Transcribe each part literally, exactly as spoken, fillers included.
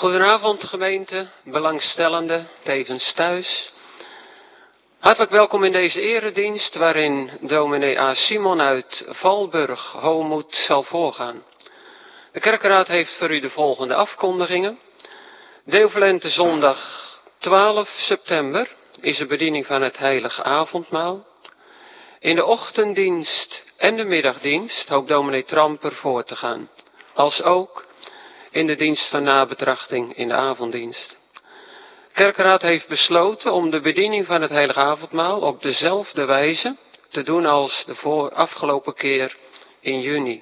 Goedenavond gemeente, belangstellenden, tevens thuis. Hartelijk welkom in deze eredienst waarin dominee A. Simon uit Valburg Homoed zal voorgaan. De kerkraad heeft voor u de volgende afkondigingen. Deelverlente zondag twaalf september is de bediening van het heilige avondmaal. In de ochtenddienst en de middagdienst hoopt dominee Tramper voor te gaan, als ook in de dienst van nabetrachting in de avonddienst. De kerkraad heeft besloten om de bediening van het heilige avondmaal op dezelfde wijze te doen als de voor afgelopen keer in juni.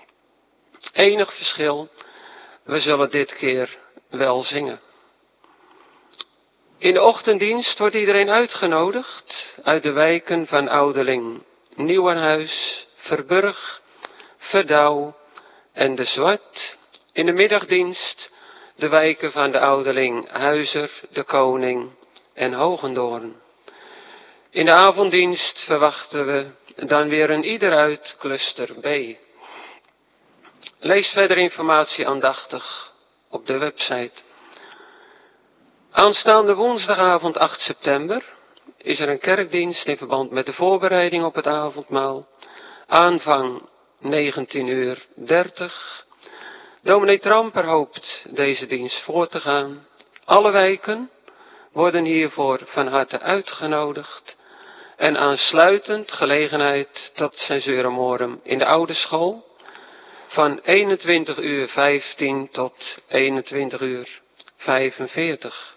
Enig verschil, we zullen dit keer wel zingen. In de ochtenddienst wordt iedereen uitgenodigd uit de wijken van Oudeling, Nieuwenhuis, Verburg, Verdouw en de Zwart. In de middagdienst de wijken van de Oudeling, Huizer, de Koning en Hogendoorn. In de avonddienst verwachten we dan weer een ieder uit cluster B. Lees verder informatie aandachtig op de website. Aanstaande woensdagavond acht september is er een kerkdienst in verband met de voorbereiding op het avondmaal. Aanvang negentien uur dertig. Dominee Tramper hoopt deze dienst voor te gaan. Alle wijken worden hiervoor van harte uitgenodigd. En aansluitend gelegenheid tot Censura Morum in de oude school. Van eenentwintig uur vijftien tot eenentwintig uur vijfenveertig.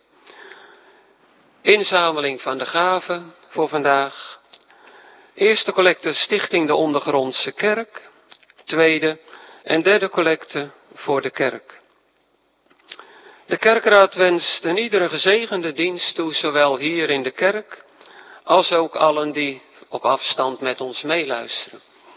Inzameling van de gaven voor vandaag. Eerste collecte Stichting de Ondergrondse Kerk. Tweede en derde collecte voor de kerk. De kerkraad wenst een iedere gezegende dienst toe, zowel hier in de kerk, als ook allen die op afstand met ons meeluisteren.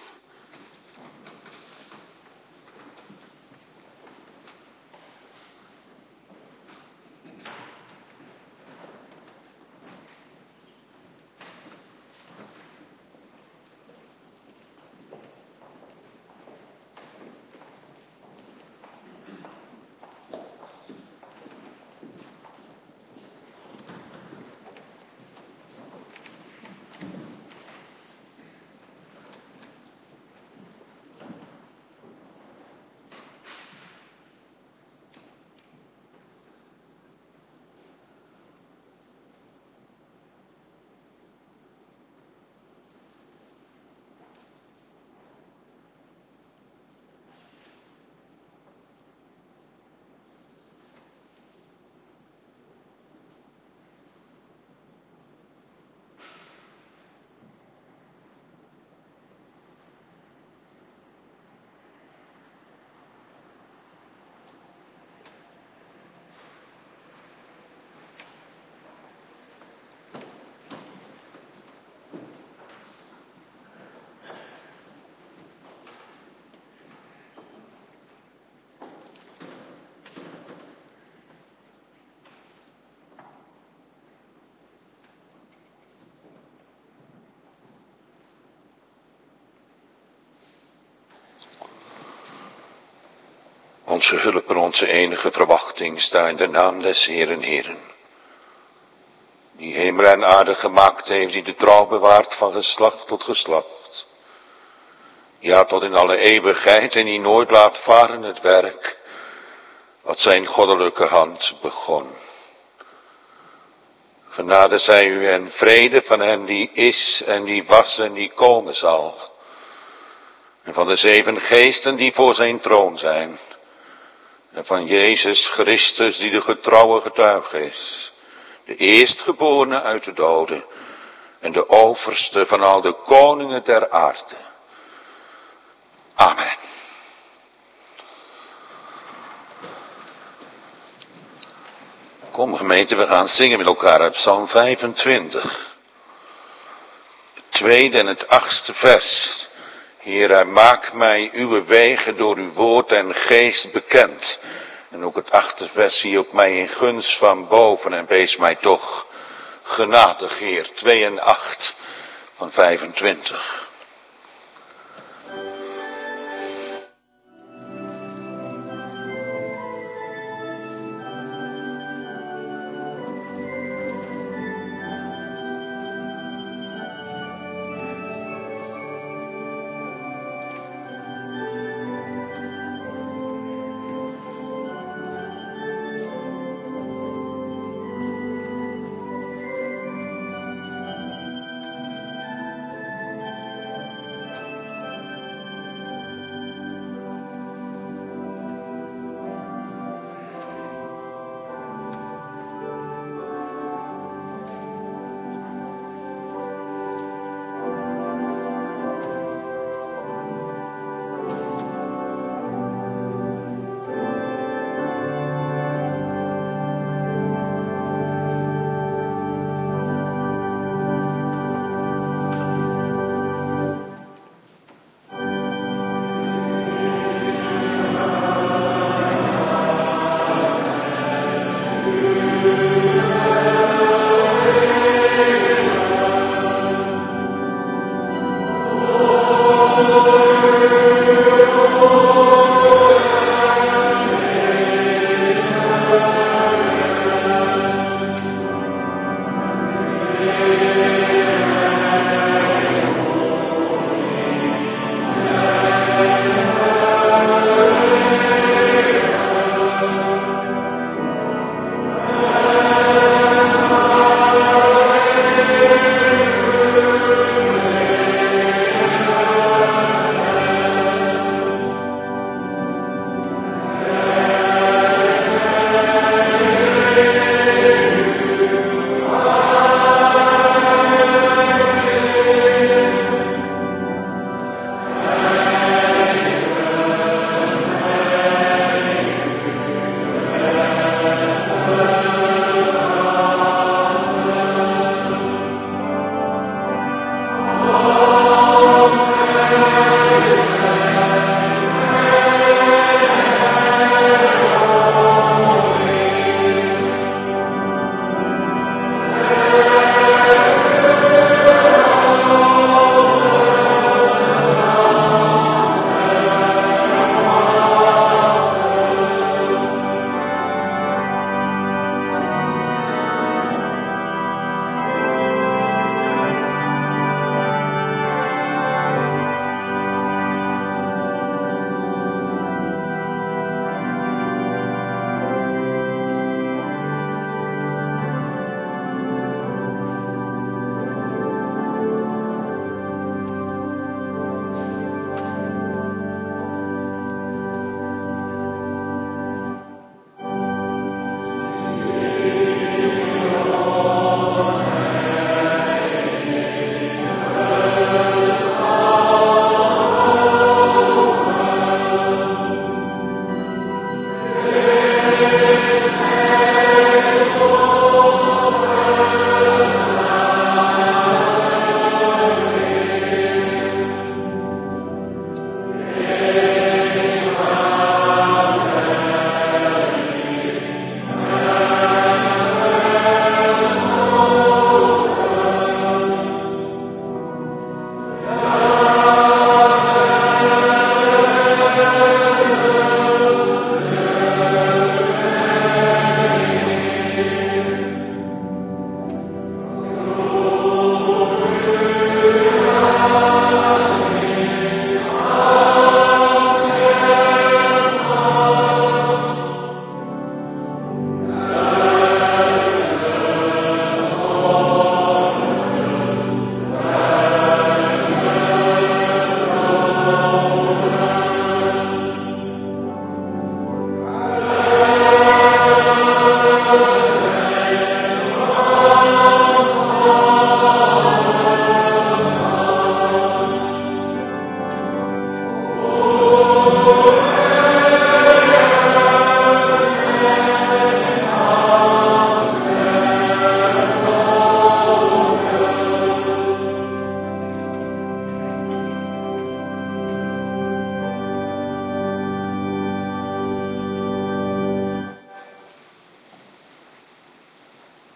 Onze hulp en onze enige verwachting sta in de naam des Heeren Heeren. Die hemel en aarde gemaakt heeft, die de trouw bewaart van geslacht tot geslacht. Ja, tot in alle eeuwigheid en die nooit laat varen het werk wat zijn goddelijke hand begon. Genade zij u en vrede van hem die is en die was en die komen zal. En van de zeven geesten die voor zijn troon zijn. En van Jezus Christus die de getrouwe getuige is. De eerstgeborene uit de doden. En de overste van al de koningen der aarde. Amen. Kom gemeente, we gaan zingen met elkaar uit Psalm vijfentwintig. Het tweede en het achtste vers. Heere, maak mij uw wegen door uw woord en geest bekend. En ook het achtste vers zie op mij in gunst van boven en wees mij toch genadig, Heer. twee en acht van vijfentwintig.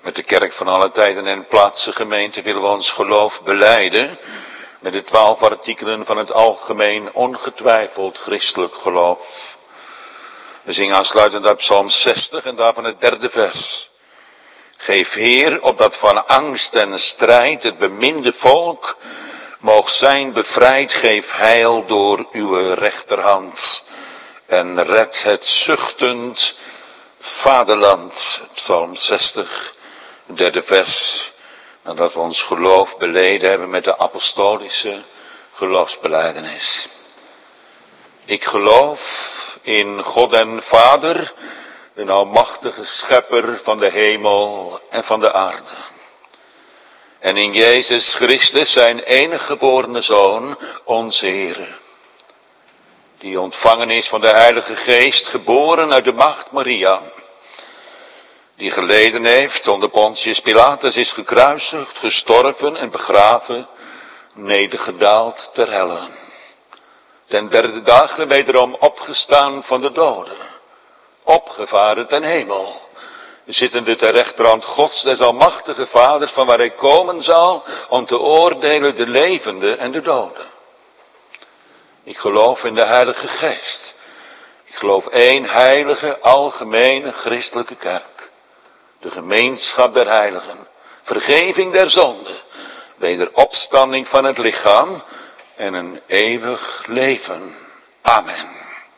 Met de kerk van alle tijden en plaatsen gemeente willen we ons geloof belijden. Met de twaalf artikelen van het algemeen ongetwijfeld christelijk geloof. We zingen aansluitend uit Psalm zestig en daarvan het derde vers. Geef Heer, opdat van angst en strijd het beminde volk moog zijn bevrijd. Geef heil door uw rechterhand en red het zuchtend vaderland. Psalm zestig, derde vers. Nadat we ons geloof beleden hebben met de apostolische geloofsbelijdenis. Ik geloof in God en Vader, de almachtige schepper van de hemel en van de aarde. En in Jezus Christus, zijn enige geborene Zoon, onze Heer. Die ontvangen is van de Heilige Geest, geboren uit de maagd Maria. Die geleden heeft onder Pontius Pilatus, is gekruisigd, gestorven en begraven, nedergedaald ter helle. Ten derde dag wederom opgestaan van de doden, opgevaren ten hemel, zittende ter rechterhand Gods des almachtige Vaders, van waar hij komen zal om te oordelen de levenden en de doden. Ik geloof in de Heilige Geest. Ik geloof één heilige, algemene, christelijke kerk. De gemeenschap der heiligen, vergeving der zonden, wederopstanding van het lichaam en een eeuwig leven. Amen.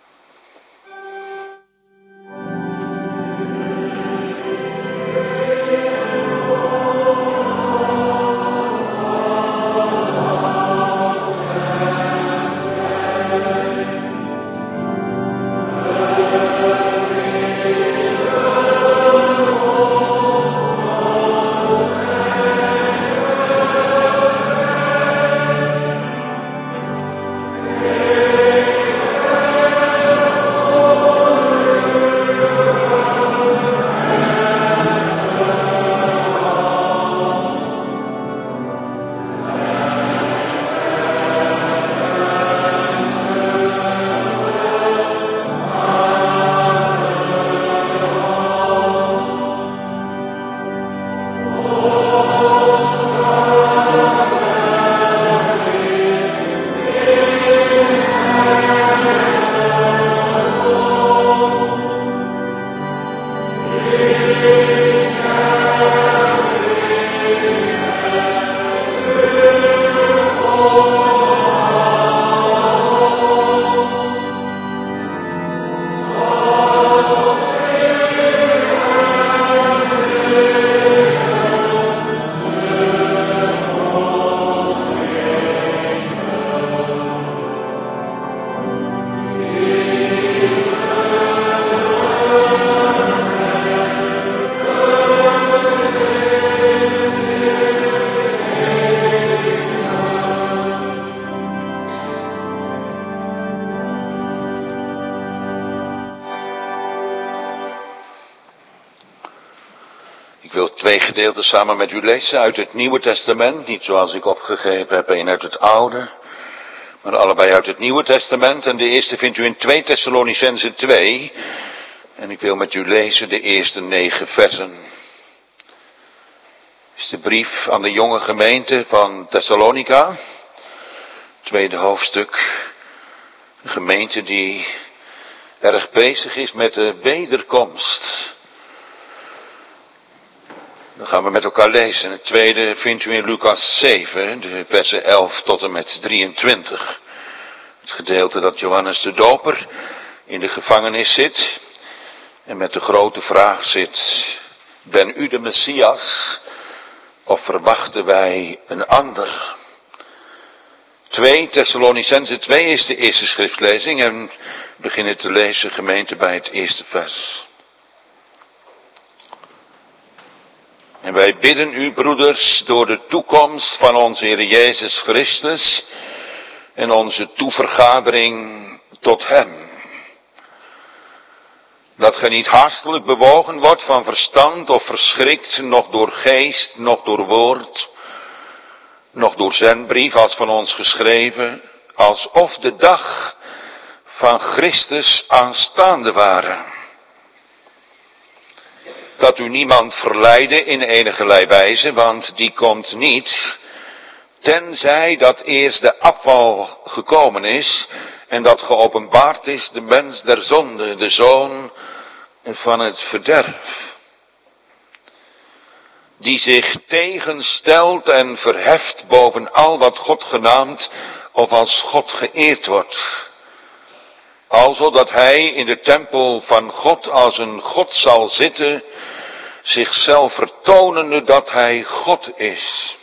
Twee gedeelten samen met u lezen uit het Nieuwe Testament, niet zoals ik opgegeven heb, één uit het Oude, maar allebei uit het Nieuwe Testament. En de eerste vindt u in twee Thessalonicenzen twee. En ik wil met u lezen de eerste negen versen. Het is de brief aan de jonge gemeente van Thessalonica, tweede hoofdstuk. Een gemeente die erg bezig is met de wederkomst. Dan gaan we met elkaar lezen. Het tweede vindt u in Lucas zeven, de versen elf tot en met drieëntwintig. Het gedeelte dat Johannes de Doper in de gevangenis zit en met de grote vraag zit: ben u de Messias of verwachten wij een ander? twee Thessalonicenzen twee is de eerste schriftlezing en we beginnen te lezen, gemeente, bij het eerste vers. En wij bidden u, broeders, door de toekomst van onze Heer Jezus Christus en onze toevergadering tot Hem, dat gij niet haastelijk bewogen wordt van verstand of verschrikt, noch door geest, noch door woord, noch door zendbrief als van ons geschreven, alsof de dag van Christus aanstaande waren. dat u niemand verleide in enigerlei wijze, want die komt niet, tenzij dat eerst de afval gekomen is en dat geopenbaard is de mens der zonde, de zoon van het verderf. Die zich tegenstelt en verheft boven al wat God genaamd of als God geëerd wordt. Alzo dat hij in de tempel van God als een God zal zitten, zichzelf vertonende dat hij God is.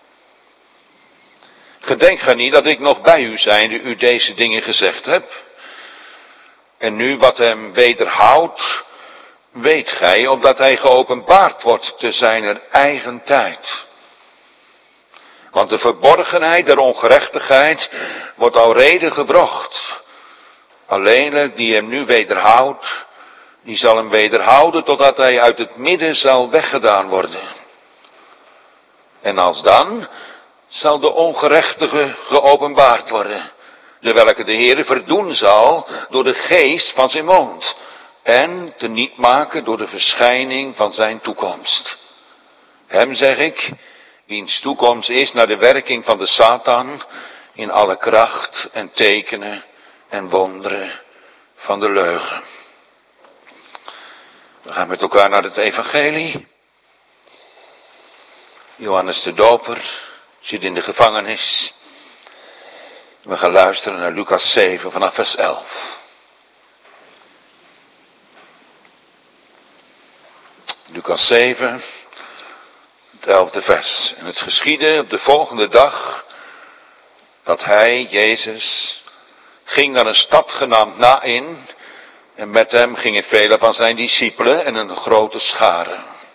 Gedenk gij niet dat ik nog bij u zijnde u deze dingen gezegd heb? En nu wat hem wederhoudt, weet gij, opdat hij geopenbaard wordt te zijner eigen tijd. Want de verborgenheid der ongerechtigheid wordt al reden gebrocht. Alleenlijk die hem nu wederhoudt, die zal hem wederhouden totdat hij uit het midden zal weggedaan worden. En alsdan zal de ongerechtige geopenbaard worden, de welke de Heere verdoen zal door de geest van zijn mond en teniet maken door de verschijning van zijn toekomst. Hem zeg ik, wiens toekomst is naar de werking van de Satan in alle kracht en tekenen en wonderen van de leugen. We gaan met elkaar naar het evangelie. Johannes de Doper zit in de gevangenis. We gaan luisteren naar Lucas zeven vanaf vers elf. Lucas zeven, het elfde vers. En het geschiedde op de volgende dag dat hij, Jezus, ging naar een stad genaamd Naïn, en met hem gingen vele van zijn discipelen en een grote schare.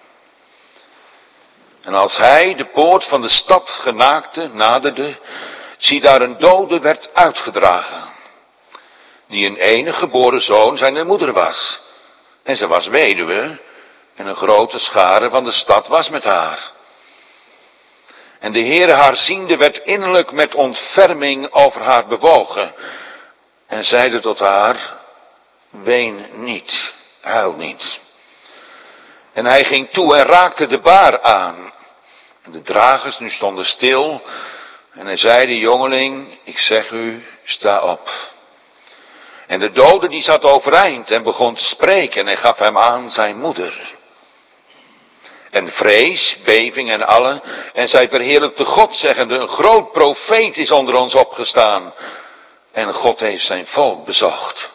En als hij de poort van de stad genaakte naderde, zie daar een dode werd uitgedragen, die een enige geboren zoon zijn moeder was. En ze was weduwe, en een grote schare van de stad was met haar. En de Heere haar ziende werd innerlijk met ontferming over haar bewogen, en zeide tot haar, ween niet, huil niet. En hij ging toe en raakte de baar aan. En de dragers nu stonden stil. En hij zeide, jongeling, ik zeg u, sta op. En de dode die zat overeind en begon te spreken en hij gaf hem aan zijn moeder. En vrees, beving en allen, en zij verheerlijkte God, zeggende, een groot profeet is onder ons opgestaan. En God heeft zijn volk bezocht.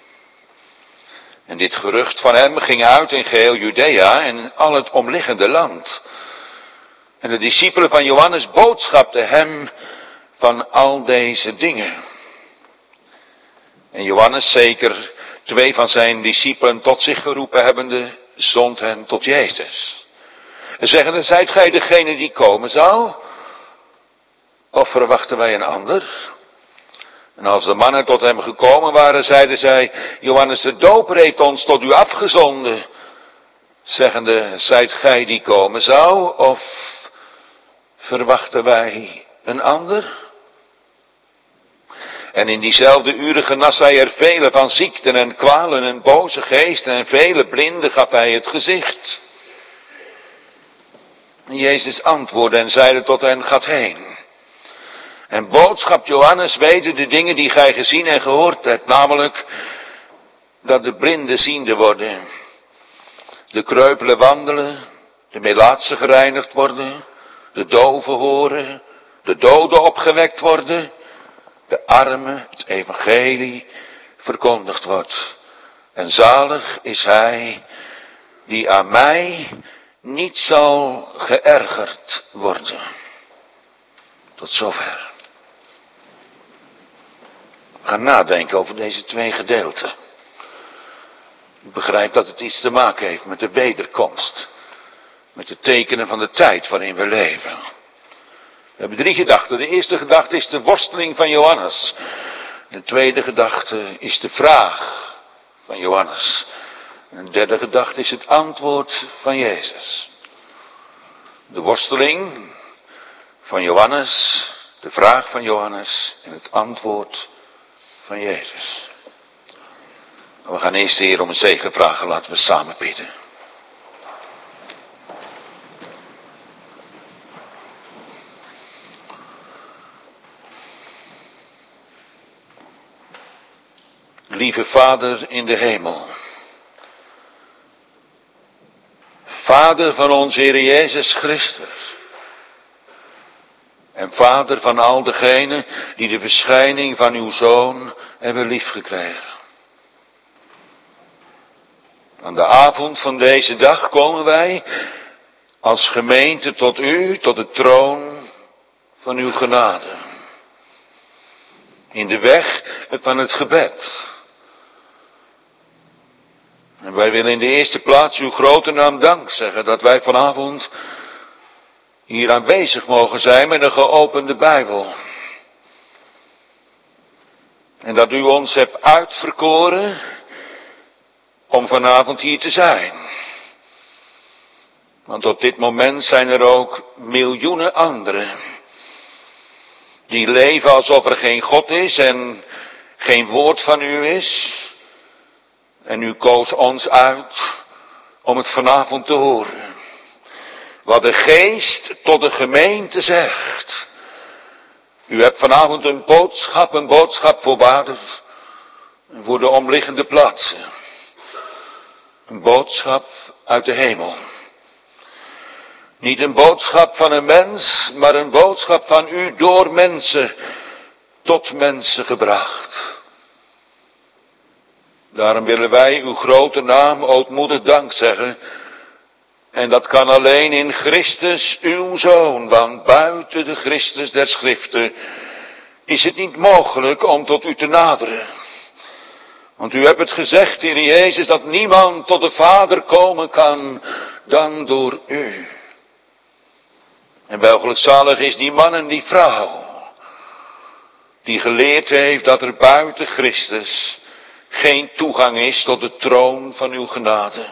En dit gerucht van hem ging uit in geheel Judea en in al het omliggende land. En de discipelen van Johannes boodschapten hem van al deze dingen. En Johannes, zeker twee van zijn discipelen tot zich geroepen hebbende, zond hen tot Jezus. En zeggende, zijt gij degene die komen zou? Of verwachten wij een ander? En als de mannen tot hem gekomen waren, zeiden zij, Johannes de Doper heeft ons tot u afgezonden. Zeggende, zijt gij die komen zou? Of verwachten wij een ander? En in diezelfde uren genas hij er vele van ziekten en kwalen en boze geesten en vele blinden gaf hij het gezicht. En Jezus antwoordde en zeide tot hen, gaat heen. En boodschap Johannes weten de dingen die gij gezien en gehoord hebt, namelijk dat de blinden ziende worden, de kreupelen wandelen, de melaatsen gereinigd worden, de doven horen, de doden opgewekt worden, de armen, het evangelie, verkondigd wordt. En zalig is hij die aan mij niet zal geërgerd worden. Tot zover. We gaan nadenken over deze twee gedeelten. Ik begrijp dat het iets te maken heeft met de wederkomst. Met de tekenen van de tijd waarin we leven. We hebben drie gedachten. De eerste gedachte is de worsteling van Johannes. De tweede gedachte is de vraag van Johannes. En de derde gedachte is het antwoord van Jezus. De worsteling van Johannes, de vraag van Johannes en het antwoord van Jezus. We gaan eerst de Heer om een zegen vragen, laten we samen bidden. Lieve Vader in de hemel. Vader van onze Heer Jezus Christus. En Vader van al degenen die de verschijning van uw Zoon hebben liefgekregen. Aan de avond van deze dag komen wij als gemeente tot u, tot de troon van uw genade. In de weg van het gebed. En wij willen in de eerste plaats uw grote naam dank zeggen dat wij vanavond hier aanwezig mogen zijn met een geopende Bijbel. En dat u ons hebt uitverkoren om vanavond hier te zijn. Want op dit moment zijn er ook miljoenen anderen die leven alsof er geen God is en geen woord van u is. En u koos ons uit om het vanavond te horen. Wat de geest tot de gemeente zegt. U hebt vanavond een boodschap, een boodschap voor Baders en voor de omliggende plaatsen. Een boodschap uit de hemel. Niet een boodschap van een mens, maar een boodschap van u door mensen tot mensen gebracht. Daarom willen wij uw grote naam ootmoedig dank zeggen. En dat kan alleen in Christus, uw Zoon, want buiten de Christus der Schriften is het niet mogelijk om tot u te naderen. Want u hebt het gezegd, Heer Jezus, dat niemand tot de Vader komen kan dan door u. En welgelukzalig is die man en die vrouw, die geleerd heeft dat er buiten Christus geen toegang is tot de troon van uw genade.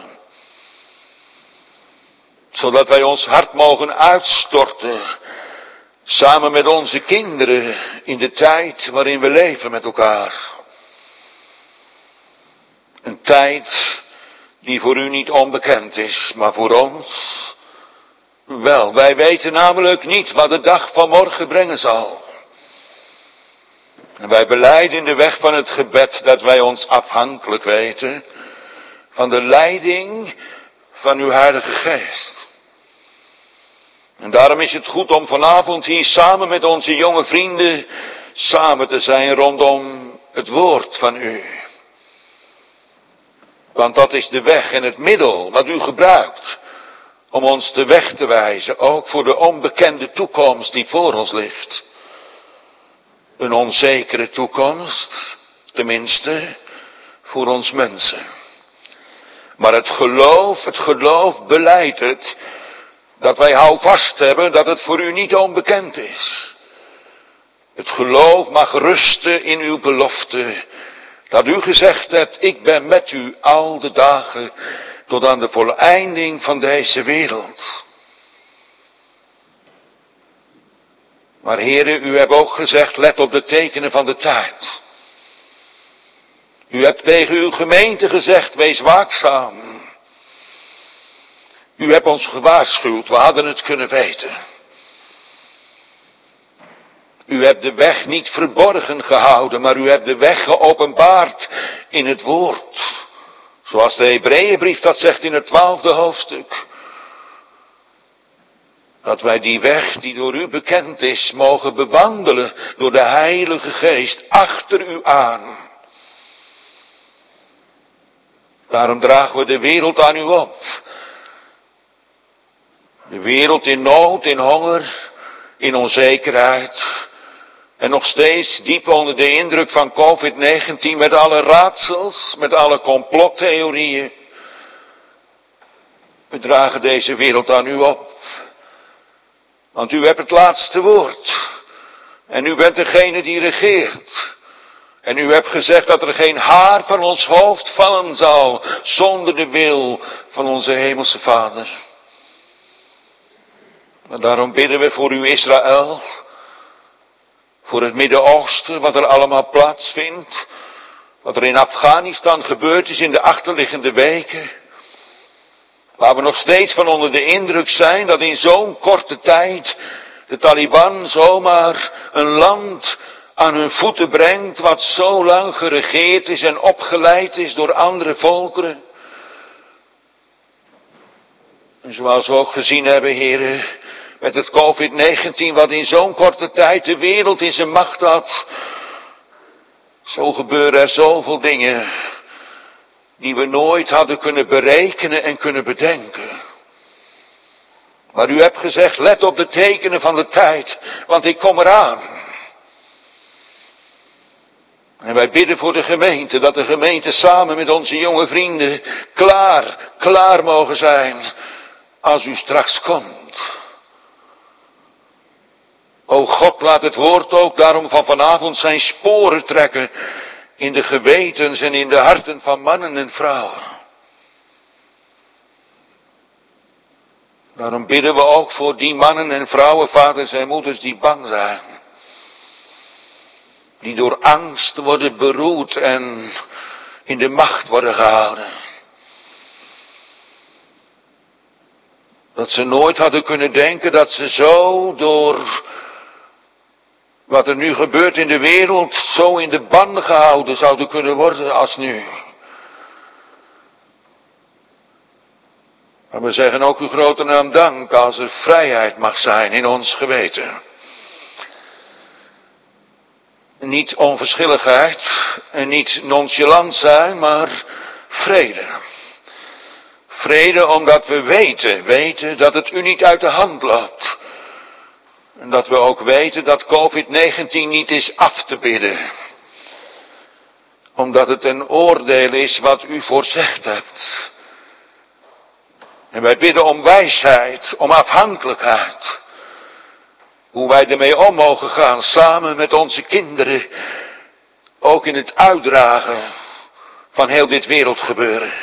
Zodat wij ons hart mogen uitstorten, samen met onze kinderen, in de tijd waarin we leven met elkaar. Een tijd die voor u niet onbekend is, maar voor ons wel. Wij weten namelijk niet wat de dag van morgen brengen zal. En wij belijden in de weg van het gebed dat wij ons afhankelijk weten van de leiding van uw Heilige Geest. En daarom is het goed om vanavond hier samen met onze jonge vrienden samen te zijn rondom het woord van u. Want dat is de weg en het middel wat u gebruikt om ons de weg te wijzen, ook voor de onbekende toekomst die voor ons ligt. Een onzekere toekomst, tenminste, voor ons mensen. Maar het geloof, het geloof beleidt het, dat wij houvast hebben dat het voor u niet onbekend is. Het geloof mag rusten in uw belofte, dat u gezegd hebt, ik ben met u al de dagen tot aan de voleinding van deze wereld. Maar heren, u hebt ook gezegd, let op de tekenen van de tijd. U hebt tegen uw gemeente gezegd, wees waakzaam. U hebt ons gewaarschuwd, we hadden het kunnen weten. U hebt de weg niet verborgen gehouden, maar u hebt de weg geopenbaard in het woord. Zoals de Hebreeënbrief dat zegt in het twaalfde hoofdstuk. Dat wij die weg die door u bekend is, mogen bewandelen door de Heilige Geest achter u aan. Daarom dragen we de wereld aan u op. De wereld in nood, in honger, in onzekerheid. En nog steeds diep onder de indruk van covid negentien met alle raadsels, met alle complottheorieën. We dragen deze wereld aan u op. Want u hebt het laatste woord. En u bent degene die regeert. En u hebt gezegd dat er geen haar van ons hoofd vallen zal zonder de wil van onze hemelse Vader. Maar daarom bidden we voor uw Israël. Voor het Midden-Oosten, wat er allemaal plaatsvindt. Wat er in Afghanistan gebeurd is in de achterliggende weken. Waar we nog steeds van onder de indruk zijn dat in zo'n korte tijd de Taliban zomaar een land aan hun voeten brengt wat zo lang geregeerd is en opgeleid is door andere volkeren. En zoals we ook gezien hebben, heren, met het covid negentien, wat in zo'n korte tijd de wereld in zijn macht had. Zo gebeuren er zoveel dingen die we nooit hadden kunnen berekenen en kunnen bedenken. Maar u hebt gezegd, let op de tekenen van de tijd, want ik kom eraan. En wij bidden voor de gemeente, dat de gemeente samen met onze jonge vrienden klaar, klaar mogen zijn als u straks komt. O God, laat het woord ook daarom van vanavond zijn sporen trekken in de gewetens en in de harten van mannen en vrouwen. Daarom bidden we ook voor die mannen en vrouwen, vaders en moeders die bang zijn. Die door angst worden beroerd en in de macht worden gehouden. Dat ze nooit hadden kunnen denken dat ze zo door wat er nu gebeurt in de wereld zo in de ban gehouden zouden kunnen worden als nu. Maar we zeggen ook uw grote naam dank als er vrijheid mag zijn in ons geweten. Niet onverschilligheid en niet nonchalant zijn, maar vrede. Vrede omdat we weten, weten dat het u niet uit de hand loopt. En dat we ook weten dat covid negentien niet is af te bidden. Omdat het een oordeel is wat u voorzegd hebt. En wij bidden om wijsheid, om afhankelijkheid. Hoe wij ermee om mogen gaan, samen met onze kinderen. Ook in het uitdragen van heel dit wereldgebeuren.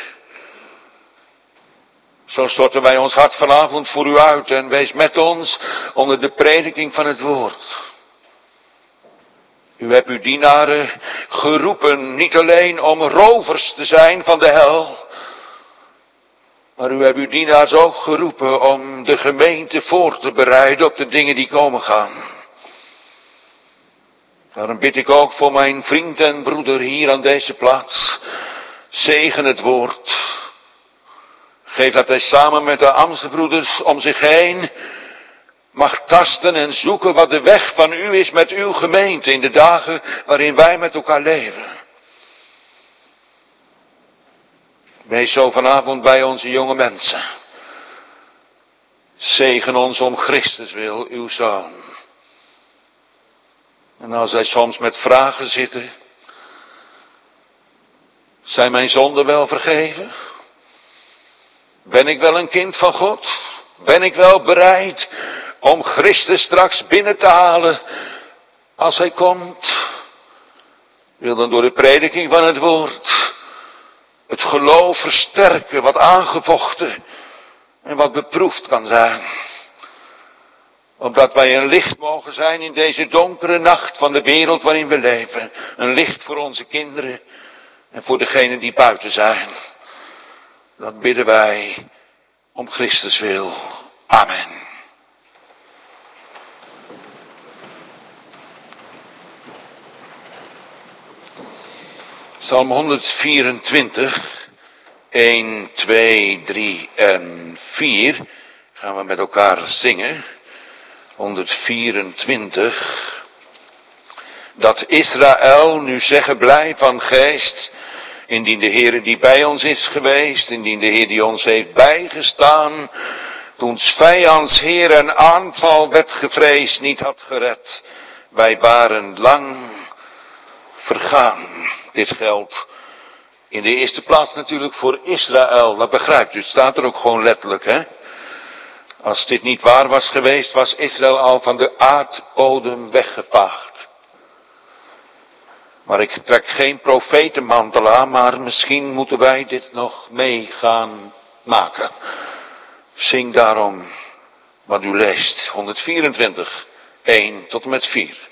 Zo storten wij ons hart vanavond voor u uit en wees met ons onder de prediking van het woord. U hebt uw dienaren geroepen, niet alleen om rovers te zijn van de hel, maar u hebt uw dienaars ook geroepen om de gemeente voor te bereiden op de dingen die komen gaan. Daarom bid ik ook voor mijn vriend en broeder hier aan deze plaats. Zegen het woord. Geef dat hij samen met de Amsterdambroeders om zich heen mag tasten en zoeken wat de weg van u is met uw gemeente in de dagen waarin wij met elkaar leven. Wees zo vanavond bij onze jonge mensen. Zegen ons om Christus wil, uw Zoon. En als zij soms met vragen zitten, zijn mijn zonden wel vergeven? Ben ik wel een kind van God? Ben ik wel bereid om Christus straks binnen te halen als hij komt? Wil dan door de prediking van het woord het geloof versterken wat aangevochten en wat beproefd kan zijn. Opdat wij een licht mogen zijn in deze donkere nacht van de wereld waarin we leven. Een licht voor onze kinderen en voor degenen die buiten zijn. Dat bidden wij om Christus wil. Amen. Psalm honderdvierentwintig, een, twee, drie en vier gaan we met elkaar zingen. honderdvierentwintig. Dat Israël nu zeggen blij van geest, indien de Heer die bij ons is geweest, indien de Heer die ons heeft bijgestaan, toen 's vijands Heer en aanval werd gevreesd, niet had gered. Wij waren lang vergaan. Dit geldt in de eerste plaats natuurlijk voor Israël. Dat begrijpt u, het staat er ook gewoon letterlijk, hè. Als dit niet waar was geweest, was Israël al van de aardbodem weggevaagd. Maar ik trek geen profetenmantel aan, maar misschien moeten wij dit nog mee gaan maken. Zing daarom wat u leest. honderdvierentwintig, een tot en met vier.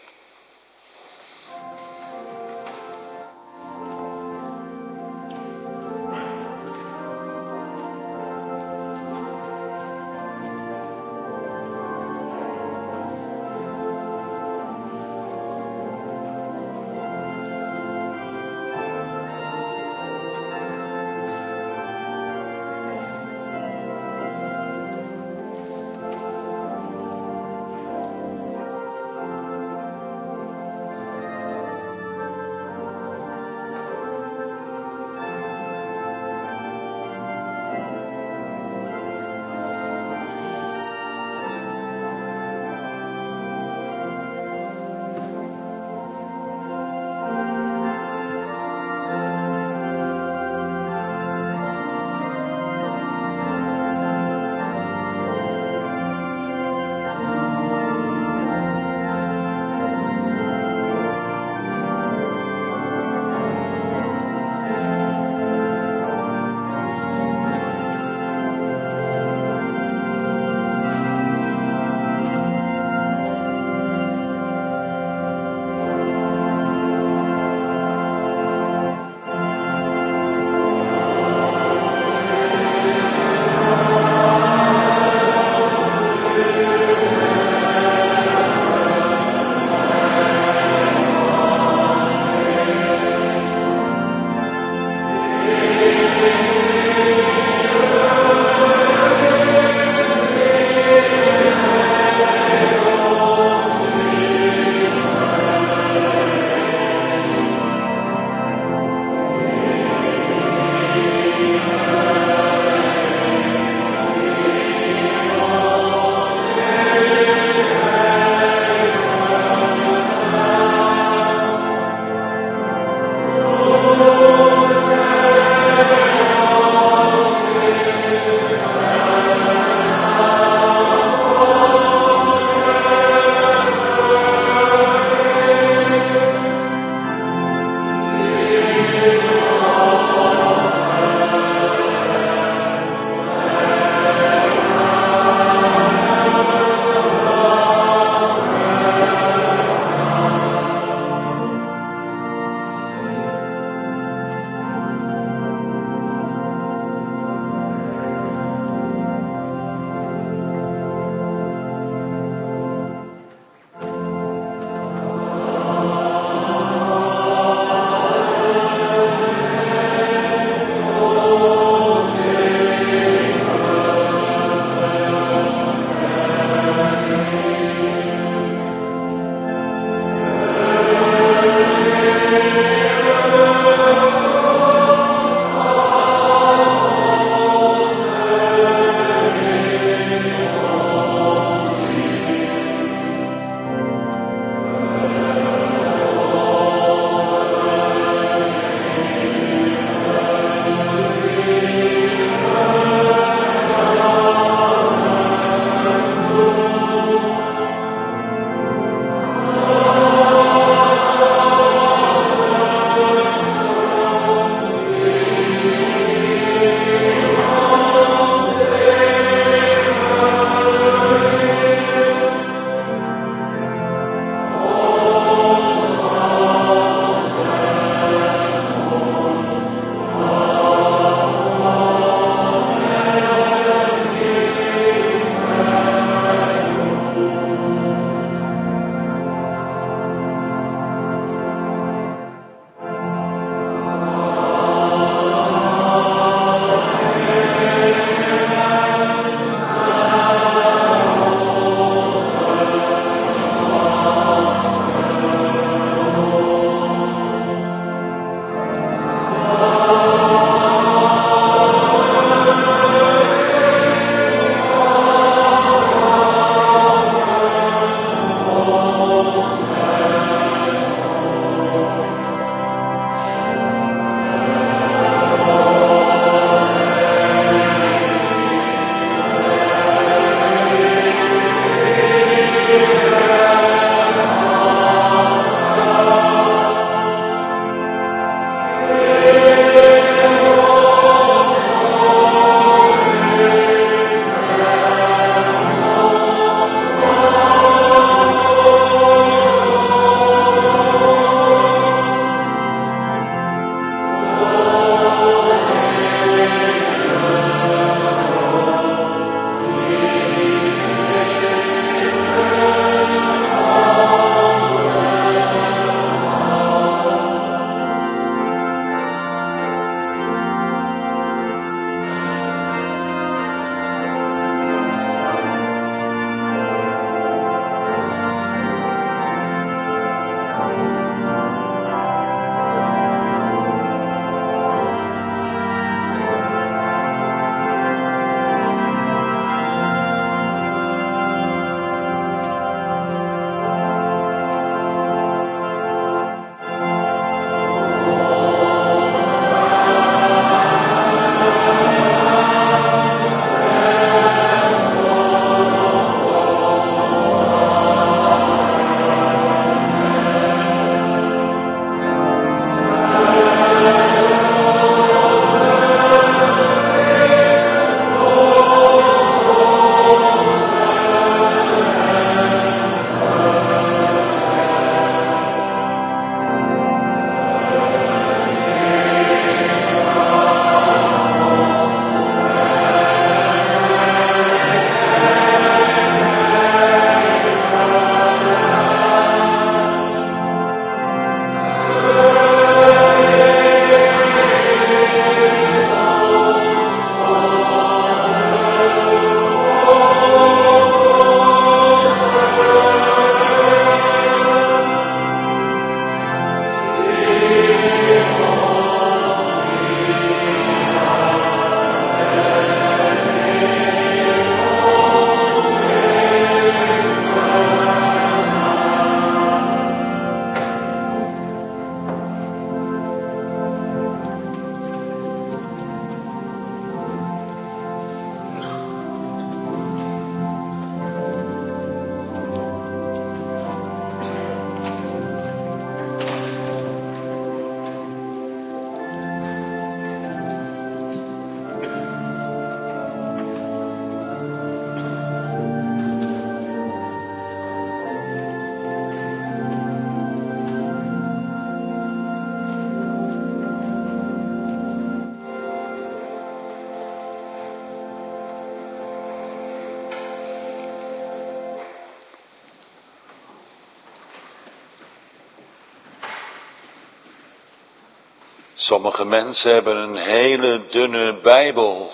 Sommige mensen hebben een hele dunne Bijbel.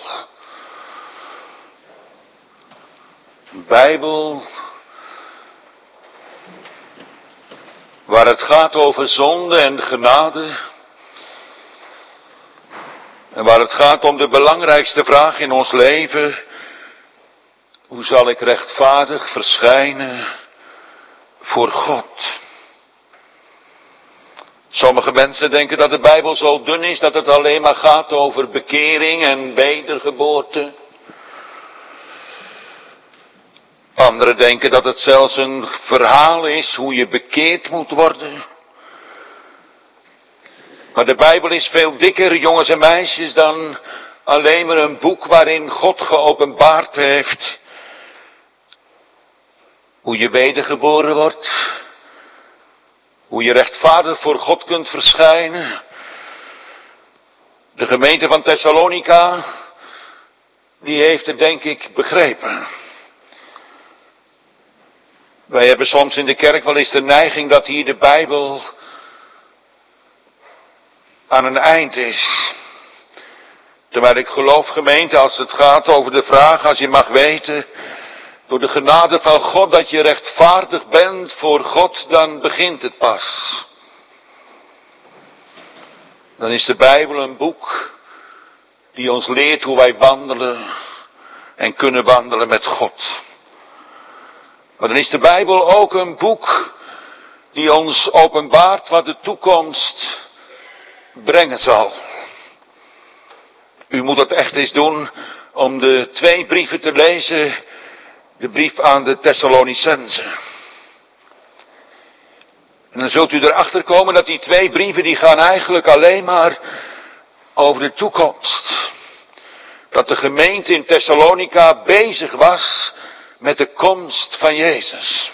Een Bijbel waar het gaat over zonde en genade. En waar het gaat om de belangrijkste vraag in ons leven. Hoe zal ik rechtvaardig verschijnen voor God? Sommige mensen denken dat de Bijbel zo dun is dat het alleen maar gaat over bekering en wedergeboorte. Anderen denken dat het zelfs een verhaal is hoe je bekeerd moet worden. Maar de Bijbel is veel dikker, jongens en meisjes, dan alleen maar een boek waarin God geopenbaard heeft hoe je wedergeboren wordt. Hoe je rechtvaardig voor God kunt verschijnen. De gemeente van Thessalonica, die heeft het denk ik begrepen. Wij hebben soms in de kerk wel eens de neiging dat hier de Bijbel aan een eind is. Terwijl ik geloof, gemeente, als het gaat over de vraag, als je mag weten, door de genade van God dat je rechtvaardig bent voor God, dan begint het pas. Dan is de Bijbel een boek die ons leert hoe wij wandelen en kunnen wandelen met God. Maar dan is de Bijbel ook een boek die ons openbaart wat de toekomst brengen zal. U moet dat echt eens doen om de twee brieven te lezen. De brief aan de Thessalonicenzen. En dan zult u erachter komen dat die twee brieven die gaan eigenlijk alleen maar over de toekomst. Dat de gemeente in Thessalonica bezig was met de komst van Jezus.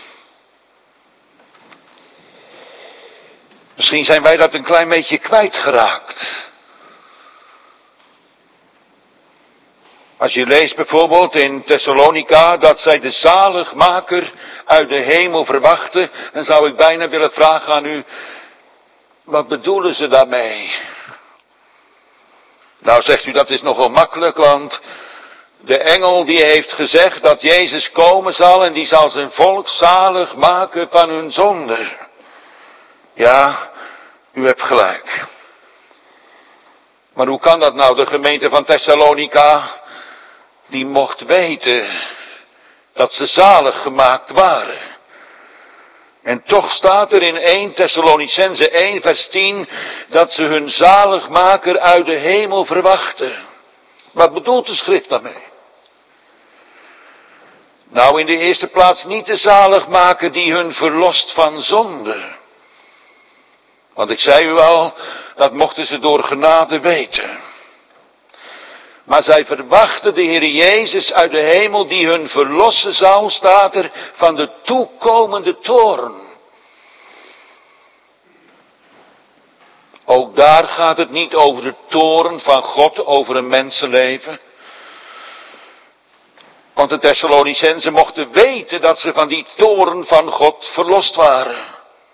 Misschien zijn wij dat een klein beetje kwijtgeraakt. Als je leest bijvoorbeeld in Thessalonica dat zij de zaligmaker uit de hemel verwachten, dan zou ik bijna willen vragen aan u, wat bedoelen ze daarmee? Nou zegt u, dat is nogal makkelijk, want de engel die heeft gezegd dat Jezus komen zal en die zal zijn volk zalig maken van hun zonde. Ja, u hebt gelijk. Maar hoe kan dat nou? De gemeente van Thessalonica, die mocht weten dat ze zalig gemaakt waren. En toch staat er in eerste Thessalonicenzen één vers tien dat ze hun zaligmaker uit de hemel verwachten. Wat bedoelt de schrift daarmee? Nou, in de eerste plaats niet de zaligmaker die hun verlost van zonde. Want ik zei u al, dat mochten ze door genade weten. Maar zij verwachten de Heer Jezus uit de hemel die hun verlossen zou, staat er, van de toekomende toorn. Ook daar gaat het niet over de toorn van God over een mensenleven. Want de Thessalonicenzen mochten weten dat ze van die toorn van God verlost waren.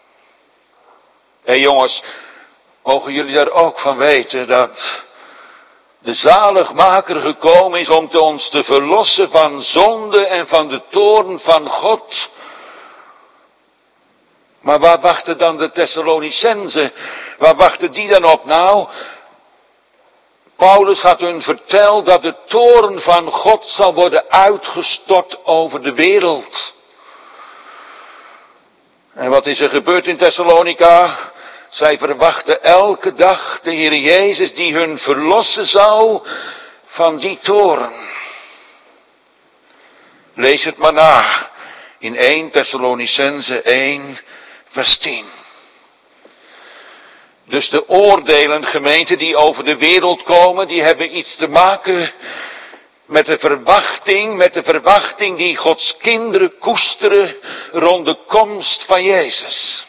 Hé jongens, mogen jullie daar ook van weten dat de zaligmaker gekomen is om te ons te verlossen van zonde en van de toorn van God. Maar waar wachten dan de Thessalonicenzen? Waar wachten die dan op nou? Paulus had hun verteld dat de toorn van God zal worden uitgestort over de wereld. En wat is er gebeurd in Thessalonica? Zij verwachten elke dag de Heer Jezus die hun verlossen zou van die toorn. Lees het maar na in eerste Thessalonicenzen één vers tien. Dus de oordelen, gemeente, die over de wereld komen, die hebben iets te maken met de verwachting, met de verwachting die Gods kinderen koesteren rond de komst van Jezus.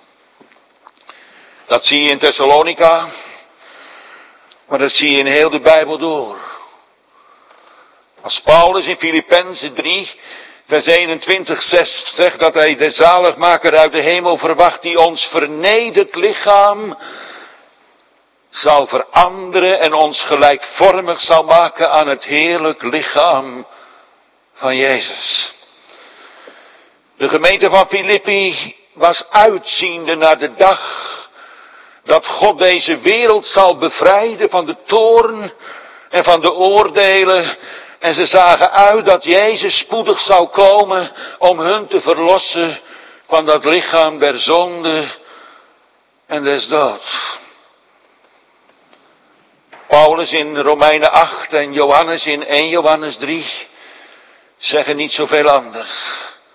Dat zie je in Thessalonica, maar dat zie je in heel de Bijbel door. Als Paulus in Filippenzen drie, vers eenentwintig zegt dat hij de zaligmaker uit de hemel verwacht die ons vernederd lichaam zal veranderen en ons gelijkvormig zal maken aan het heerlijk lichaam van Jezus. De gemeente van Filippi was uitziende naar de dag dat God deze wereld zal bevrijden van de toorn en van de oordelen. En ze zagen uit dat Jezus spoedig zou komen om hun te verlossen van dat lichaam der zonde en des doods. Paulus in Romeinen acht en Johannes in eerste Johannes drie zeggen niet zoveel anders.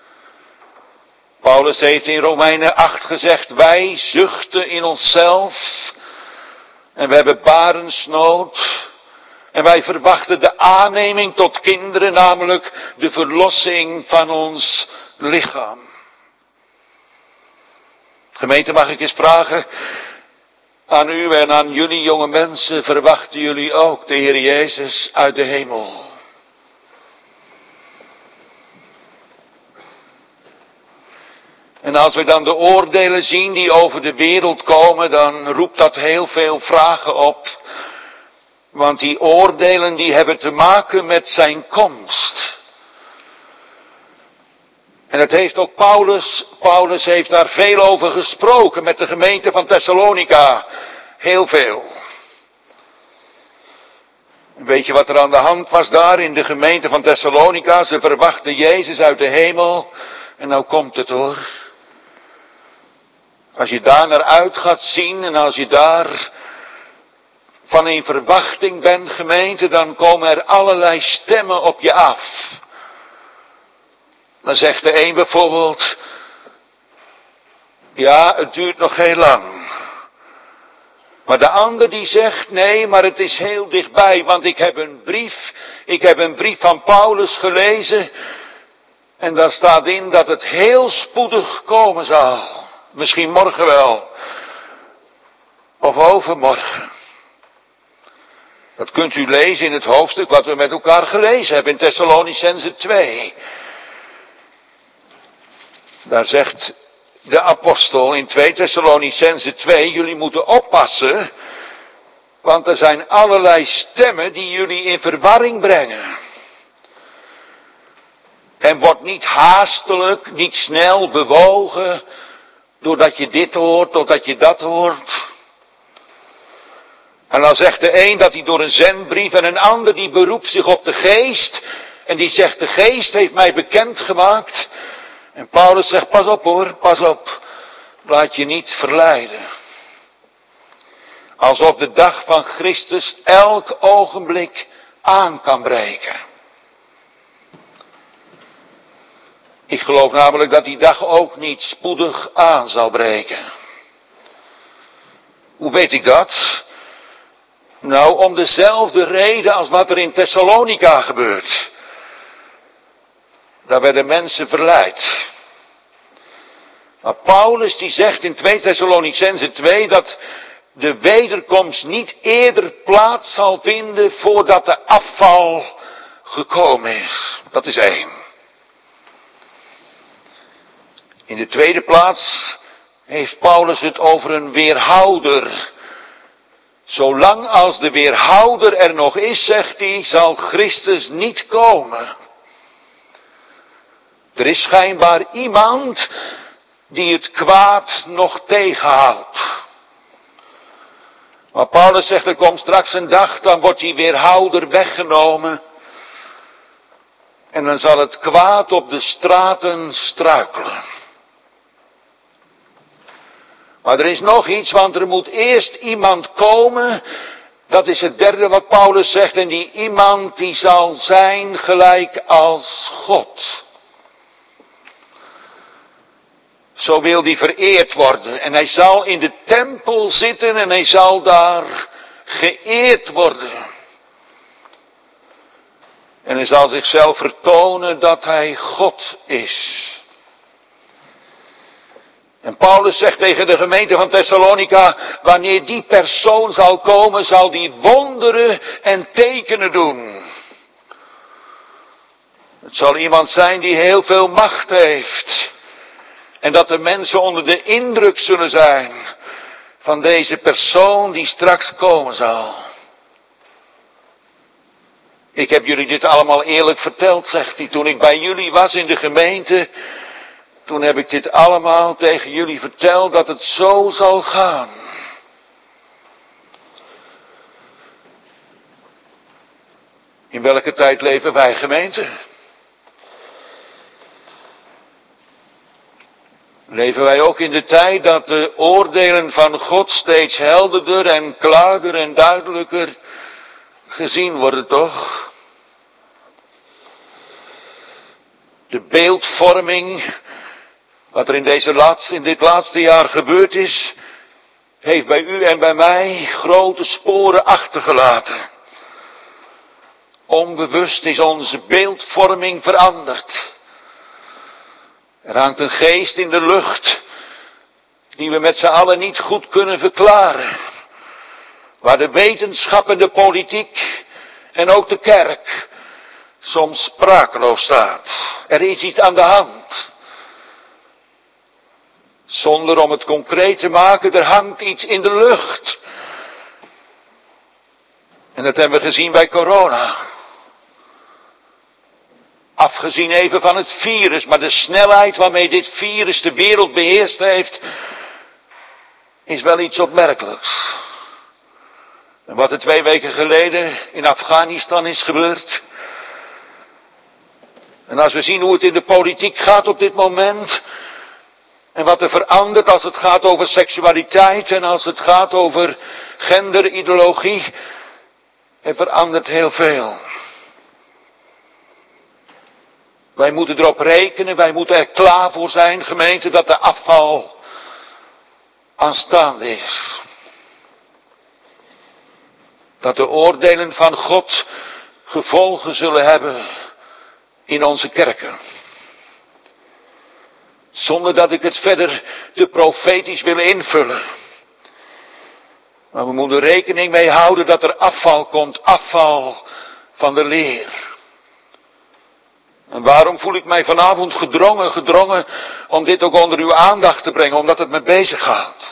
Paulus heeft in Romeinen acht gezegd, wij zuchten in onszelf en we hebben barensnood. En wij verwachten de aanneming tot kinderen, namelijk de verlossing van ons lichaam. Gemeente, mag ik eens vragen aan u en aan jullie jonge mensen, verwachten jullie ook de Heer Jezus uit de hemel? En als we dan de oordelen zien die over de wereld komen, dan roept dat heel veel vragen op. Want die oordelen die hebben te maken met zijn komst. En het heeft ook Paulus, Paulus heeft daar veel over gesproken met de gemeente van Thessalonica. Heel veel. Weet je wat er aan de hand was daar in de gemeente van Thessalonica? Ze verwachten Jezus uit de hemel. En nou komt het hoor. Als je daar naar uit gaat zien en als je daar van in verwachting bent, gemeente, dan komen er allerlei stemmen op je af. Dan zegt de een bijvoorbeeld, ja, het duurt nog heel lang. Maar de ander die zegt, nee, maar het is heel dichtbij, want ik heb een brief, ik heb een brief van Paulus gelezen. En daar staat in dat het heel spoedig komen zal. Misschien morgen wel. Of overmorgen. Dat kunt u lezen in het hoofdstuk wat we met elkaar gelezen hebben in Thessalonicenzen twee. Daar zegt de apostel in twee Thessalonicenzen twee, jullie moeten oppassen, want er zijn allerlei stemmen die jullie in verwarring brengen. En word niet haastelijk, niet snel bewogen, doordat je dit hoort, doordat je dat hoort. En dan zegt de een dat hij door een zendbrief en een ander die beroept zich op de geest. En die zegt de geest heeft mij bekendgemaakt. En Paulus zegt pas op hoor, pas op. Laat je niet verleiden. Alsof de dag van Christus elk ogenblik aan kan breken. Ik geloof namelijk dat die dag ook niet spoedig aan zal breken. Hoe weet ik dat? Nou, om dezelfde reden als wat er in Thessalonica gebeurt. Daar werden mensen verleid. Maar Paulus die zegt in twee Thessalonicenzen twee dat de wederkomst niet eerder plaats zal vinden voordat de afval gekomen is. Dat is één. In de tweede plaats heeft Paulus het over een weerhouder. Zolang als de weerhouder er nog is, zegt hij, zal Christus niet komen. Er is schijnbaar iemand die het kwaad nog tegenhoudt. Maar Paulus zegt, er komt straks een dag, dan wordt die weerhouder weggenomen. En dan zal het kwaad op de straten struikelen. Maar er is nog iets, want er moet eerst iemand komen. Dat is het derde wat Paulus zegt. En die iemand die zal zijn gelijk als God. Zo wil die vereerd worden. En hij zal in de tempel zitten en hij zal daar geëerd worden. En hij zal zichzelf vertonen dat hij God is. En Paulus zegt tegen de gemeente van Thessalonica, wanneer die persoon zal komen, zal die wonderen en tekenen doen. Het zal iemand zijn die heel veel macht heeft. En dat de mensen onder de indruk zullen zijn van deze persoon die straks komen zal. Ik heb jullie dit allemaal eerlijk verteld, zegt hij, toen ik bij jullie was in de gemeente. Toen heb ik dit allemaal tegen jullie verteld dat het zo zal gaan. In welke tijd leven wij, gemeente? Leven wij ook in de tijd dat de oordelen van God steeds helderder en klaarder en duidelijker gezien worden, toch? De beeldvorming, wat er in, deze laatste, in dit laatste jaar gebeurd is, heeft bij u en bij mij grote sporen achtergelaten. Onbewust is onze beeldvorming veranderd. Er hangt een geest in de lucht, die we met z'n allen niet goed kunnen verklaren. Waar de wetenschap en de politiek en ook de kerk soms sprakeloos staat. Er is iets aan de hand. Zonder om het concreet te maken, er hangt iets in de lucht. En dat hebben we gezien bij corona. Afgezien even van het virus, maar de snelheid waarmee dit virus de wereld beheerst heeft, is wel iets opmerkelijks. En wat er twee weken geleden in Afghanistan is gebeurd. En als we zien hoe het in de politiek gaat op dit moment. En wat er verandert als het gaat over seksualiteit en als het gaat over genderideologie. Er verandert heel veel. Wij moeten erop rekenen, wij moeten er klaar voor zijn, gemeente, dat de afval aanstaande is. Dat de oordelen van God gevolgen zullen hebben in onze kerken. Zonder dat ik het verder te profetisch wil invullen. Maar we moeten rekening mee houden dat er afval komt, afval van de leer. En waarom voel ik mij vanavond gedrongen, gedrongen om dit ook onder uw aandacht te brengen, omdat het me bezighoudt.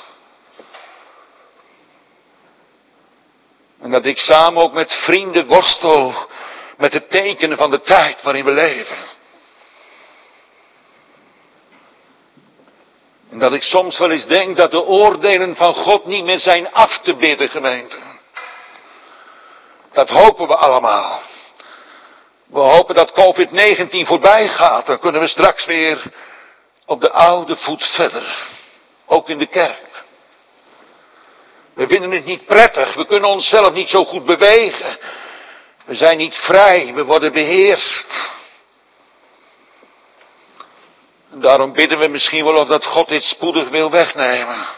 En dat ik samen ook met vrienden worstel met de tekenen van de tijd waarin we leven. En dat ik soms wel eens denk dat de oordelen van God niet meer zijn af te bidden, gemeente. Dat hopen we allemaal. We hopen dat covid negentien voorbij gaat. Dan kunnen we straks weer op de oude voet verder. Ook in de kerk. We vinden het niet prettig. We kunnen onszelf niet zo goed bewegen. We zijn niet vrij. We worden beheerst. En daarom bidden we misschien wel of dat God dit spoedig wil wegnemen.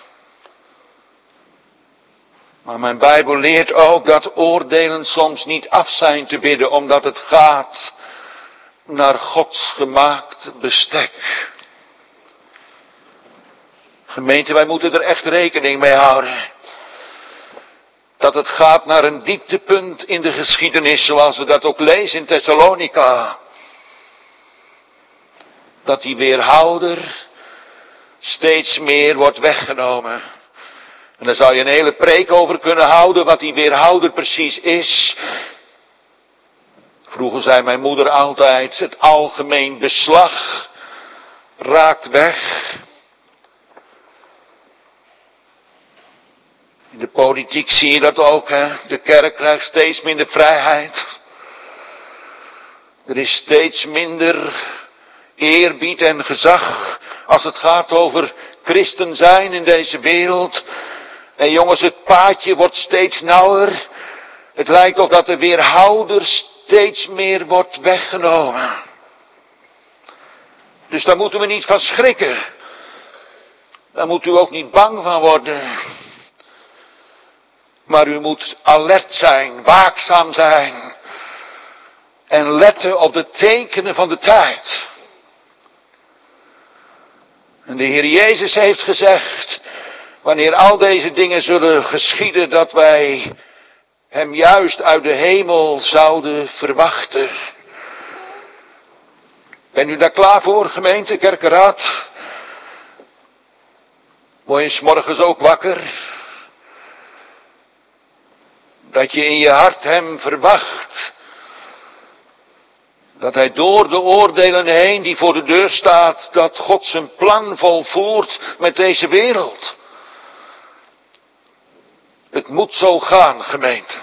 Maar mijn Bijbel leert ook dat oordelen soms niet af zijn te bidden, omdat het gaat naar Gods gemaakt bestek. Gemeente, wij moeten er echt rekening mee houden. Dat het gaat naar een dieptepunt in de geschiedenis, zoals we dat ook lezen in Thessalonica. Dat die weerhouder steeds meer wordt weggenomen. En daar zou je een hele preek over kunnen houden, wat die weerhouder precies is. Vroeger zei mijn moeder altijd, het algemeen beslag raakt weg. In de politiek zie je dat ook, hè. De kerk krijgt steeds minder vrijheid. Er is steeds minder eerbied en gezag als het gaat over christen zijn in deze wereld. En jongens, het paadje wordt steeds nauwer. Het lijkt of dat de weerhouder steeds meer wordt weggenomen. Dus daar moeten we niet van schrikken. Daar moet u ook niet bang van worden. Maar u moet alert zijn, waakzaam zijn. En letten op de tekenen van de tijd. En de Heer Jezus heeft gezegd, wanneer al deze dingen zullen geschieden, dat wij Hem juist uit de hemel zouden verwachten. Ben u daar klaar voor, gemeente, kerkenraad? Word je 's morgens ook wakker? Dat je in je hart Hem verwacht. Dat Hij door de oordelen heen die voor de deur staat, dat God zijn plan volvoert met deze wereld. Het moet zo gaan, gemeente.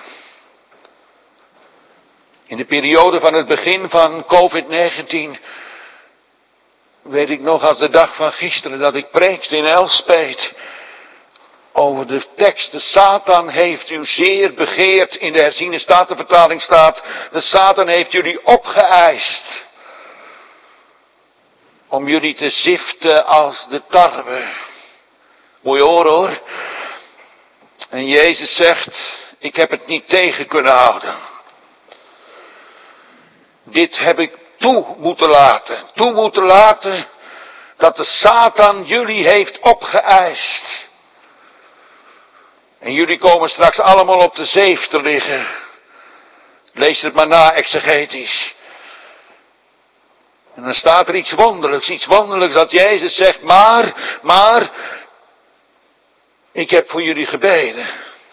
In de periode van het begin van covid negentien, weet ik nog als de dag van gisteren dat ik preekte in Elspet. Over de tekst, de Satan heeft u zeer begeerd, in de herziene statenvertaling staat, de Satan heeft jullie opgeëist. Om jullie te ziften als de tarwe. Moet je horen hoor. En Jezus zegt, ik heb het niet tegen kunnen houden. Dit heb ik toe moeten laten. Toe moeten laten dat de Satan jullie heeft opgeëist. En jullie komen straks allemaal op de zeef te liggen. Lees het maar na, exegetisch. En dan staat er iets wonderlijks, iets wonderlijks dat Jezus zegt, maar, maar, ik heb voor jullie gebeden.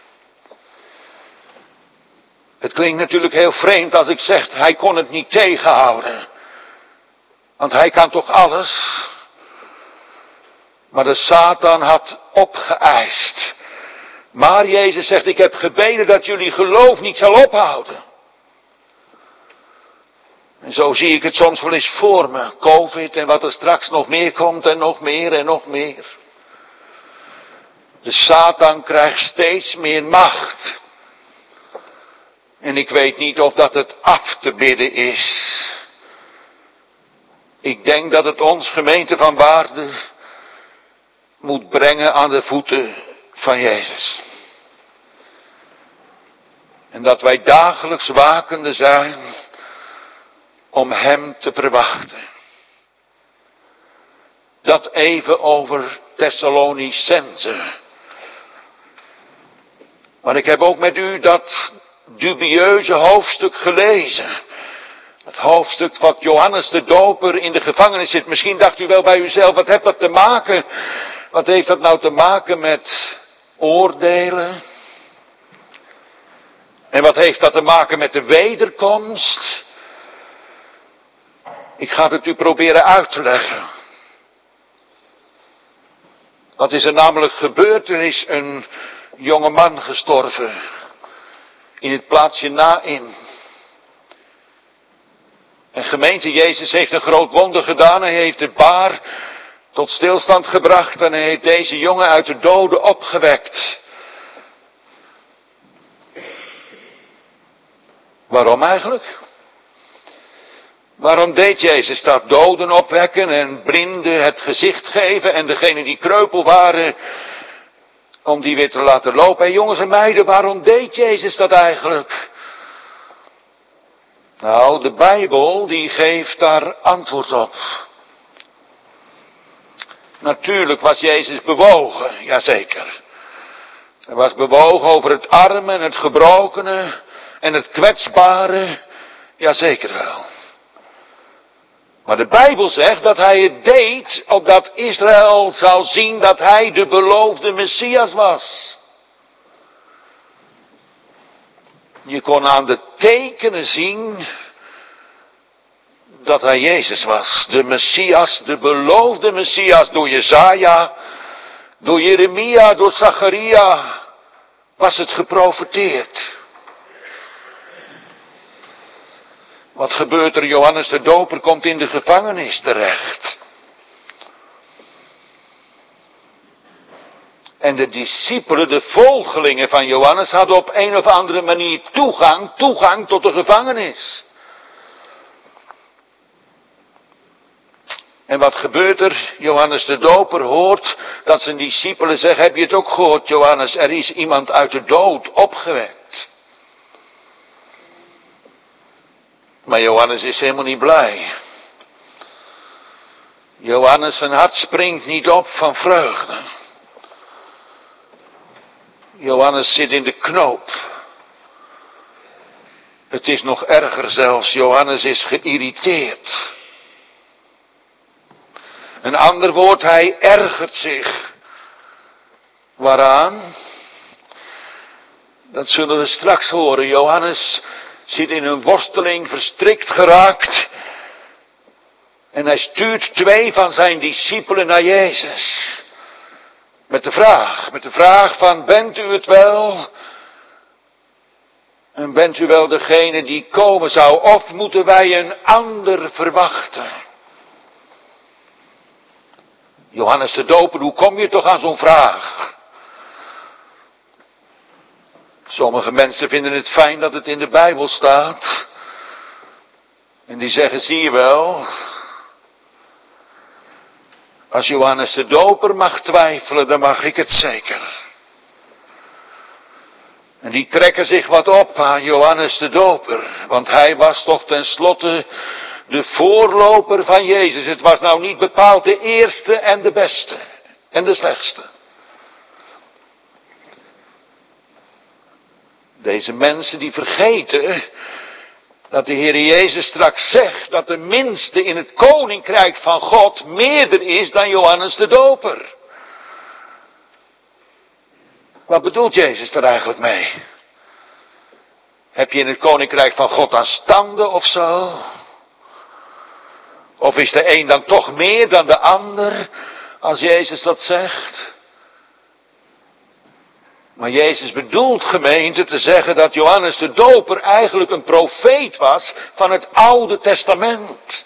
Het klinkt natuurlijk heel vreemd als ik zeg, hij kon het niet tegenhouden. Want hij kan toch alles. Maar de Satan had opgeëist. Maar Jezus zegt, ik heb gebeden dat jullie geloof niet zal ophouden. En zo zie ik het soms wel eens voor me. Covid en wat er straks nog meer komt en nog meer en nog meer. De Satan krijgt steeds meer macht. En ik weet niet of dat het af te bidden is. Ik denk dat het ons, gemeente van waarde, moet brengen aan de voeten van Jezus. En dat wij dagelijks wakende zijn om hem te verwachten. Dat even over Thessalonicense. Maar ik heb ook met u dat dubieuze hoofdstuk gelezen. Het hoofdstuk wat Johannes de Doper in de gevangenis zit. Misschien dacht u wel bij uzelf, wat heeft dat te maken? Wat heeft dat nou te maken met oordelen? En wat heeft dat te maken met de wederkomst? Ik ga het u proberen uit te leggen. Wat is er namelijk gebeurd? Er is een jonge man gestorven. In het plaatsje Naïn. En gemeente, Jezus heeft een groot wonder gedaan. Hij heeft de baar tot stilstand gebracht. En hij heeft deze jongen uit de doden opgewekt. Waarom eigenlijk? Waarom deed Jezus dat? Doden opwekken en blinden het gezicht geven en degenen die kreupel waren, om die weer te laten lopen. En jongens en meiden, waarom deed Jezus dat eigenlijk? Nou, de Bijbel die geeft daar antwoord op. Natuurlijk was Jezus bewogen, jazeker. Hij was bewogen over het arme en het gebrokene en het kwetsbare, jazeker wel. Maar de Bijbel zegt dat hij het deed opdat Israël zou zien dat hij de beloofde Messias was. Je kon aan de tekenen zien dat hij Jezus was. De Messias, de beloofde Messias door Jesaja, door Jeremia, door Zacharia was het geprofeteerd. Wat gebeurt er? Johannes de Doper komt in de gevangenis terecht. En de discipelen, de volgelingen van Johannes, hadden op een of andere manier toegang, toegang tot de gevangenis. En wat gebeurt er? Johannes de Doper hoort dat zijn discipelen zeggen, heb je het ook gehoord, Johannes? Er is iemand uit de dood opgewekt. Maar Johannes is helemaal niet blij. Johannes, zijn hart springt niet op van vreugde. Johannes zit in de knoop. Het is nog erger zelfs, Johannes is geïrriteerd. Een ander woord, hij ergert zich. Waaraan? Dat zullen we straks horen. Johannes zit in een worsteling verstrikt geraakt. En hij stuurt twee van zijn discipelen naar Jezus. Met de vraag, met de vraag van, bent u het wel? En bent u wel degene die komen zou? Of moeten wij een ander verwachten? Johannes de Doper, hoe kom je toch aan zo'n vraag? Sommige mensen vinden het fijn dat het in de Bijbel staat. En die zeggen, zie je wel, als Johannes de Doper mag twijfelen, dan mag ik het zeker. En die trekken zich wat op aan Johannes de Doper, want hij was toch tenslotte de voorloper van Jezus. Het was nou niet bepaald de eerste en de beste en de slechtste. Deze mensen die vergeten dat de Heer Jezus straks zegt dat de minste in het koninkrijk van God meerder is dan Johannes de Doper. Wat bedoelt Jezus er eigenlijk mee? Heb je in het koninkrijk van God aan standen of zo? Of is de een dan toch meer dan de ander, als Jezus dat zegt? Maar Jezus bedoelt, gemeente, te zeggen dat Johannes de Doper eigenlijk een profeet was van het Oude Testament.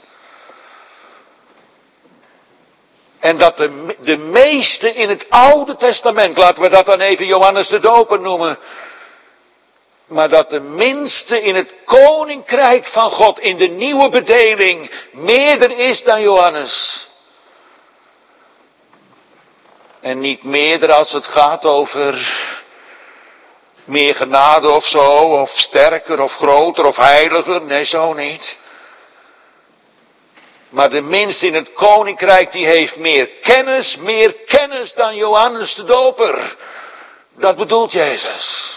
En dat de, de meeste in het Oude Testament, laten we dat dan even Johannes de Doper noemen, maar dat de minste in het koninkrijk van God, in de nieuwe bedeling, meerder is dan Johannes. En niet meerder als het gaat over meer genade of zo, of sterker of groter of heiliger. Nee, zo niet. Maar de minste in het koninkrijk die heeft meer kennis, meer kennis dan Johannes de Doper. Dat bedoelt Jezus.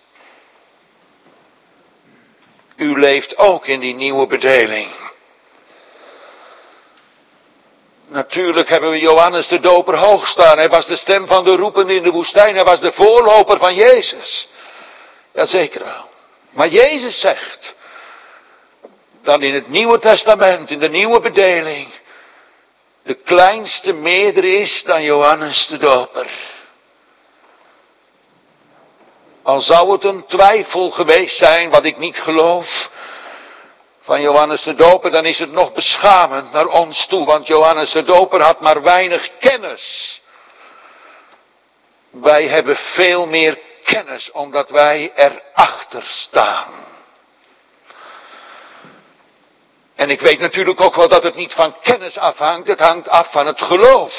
U leeft ook in die nieuwe bedeling. Natuurlijk hebben we Johannes de Doper hoog staan. Hij was de stem van de roepende in de woestijn. Hij was de voorloper van Jezus. Jazeker wel. Maar Jezus zegt, dan in het Nieuwe Testament, in de nieuwe bedeling, de kleinste meerder is dan Johannes de Doper. Al zou het een twijfel geweest zijn, wat ik niet geloof, van Johannes de Doper, dan is het nog beschamend naar ons toe, want Johannes de Doper had maar weinig kennis. Wij hebben veel meer kennis, omdat wij erachter staan. En ik weet natuurlijk ook wel dat het niet van kennis afhangt, het hangt af van het geloof.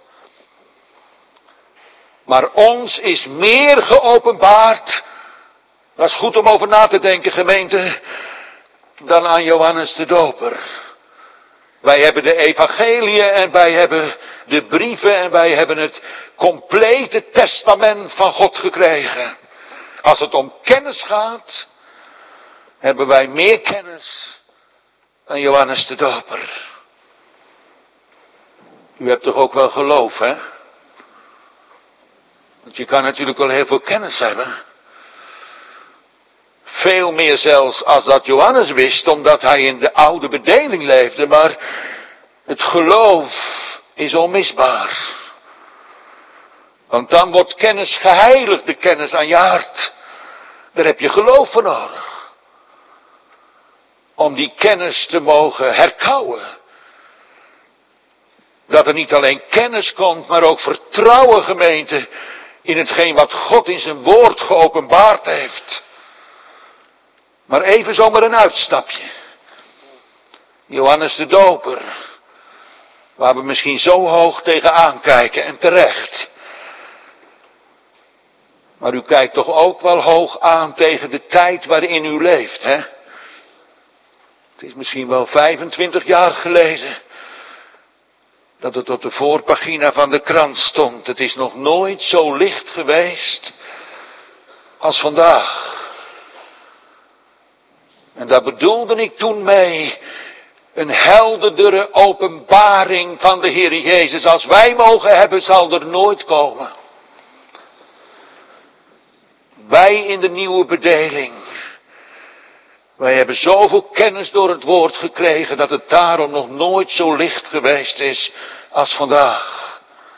Maar ons is meer geopenbaard, dat is goed om over na te denken, gemeente, dan aan Johannes de Doper. Wij hebben de evangeliën en wij hebben de brieven en wij hebben het complete testament van God gekregen. Als het om kennis gaat, hebben wij meer kennis dan Johannes de Doper. U hebt toch ook wel geloof, hè? Want je kan natuurlijk wel heel veel kennis hebben. Veel meer zelfs als dat Johannes wist, omdat hij in de oude bedeling leefde. Maar het geloof is onmisbaar. Want dan wordt kennis geheiligd, de kennis aan je hart. Daar heb je geloof voor nodig. Om die kennis te mogen herkauwen. Dat er niet alleen kennis komt, maar ook vertrouwen, gemeente, in hetgeen wat God in zijn woord geopenbaard heeft. Maar even zomaar een uitstapje. Johannes de Doper, waar we misschien zo hoog tegenaan kijken en terecht. Maar u kijkt toch ook wel hoog aan tegen de tijd waarin u leeft, hè? Het is misschien wel vijfentwintig jaar geleden dat het op de voorpagina van de krant stond. Het is nog nooit zo licht geweest als vandaag. En daar bedoelde ik toen mee een helderdere openbaring van de Heer Jezus. Als wij mogen hebben, zal er nooit komen. Wij in de nieuwe bedeling. Wij hebben zoveel kennis door het woord gekregen dat het daarom nog nooit zo licht geweest is als vandaag.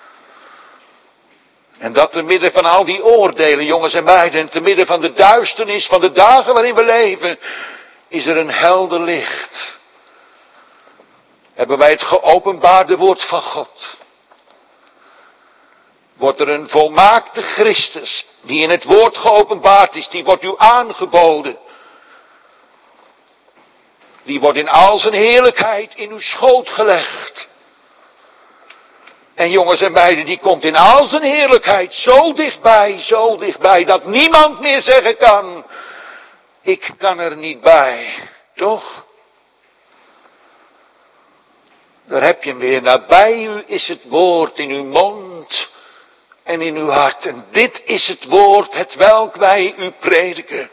En dat te midden van al die oordelen, jongens en meiden, en te midden van de duisternis van de dagen waarin we leven, is er een helder licht. Hebben wij het geopenbaarde woord van God. Wordt er een volmaakte Christus, die in het woord geopenbaard is, die wordt u aangeboden. Die wordt in al zijn heerlijkheid in uw schoot gelegd. En jongens en meiden, die komt in al zijn heerlijkheid zo dichtbij, zo dichtbij, dat niemand meer zeggen kan, ik kan er niet bij. Toch? Daar heb je hem weer. Nabij u is het woord in uw mond en in uw hart. En dit is het woord, het welk wij u prediken.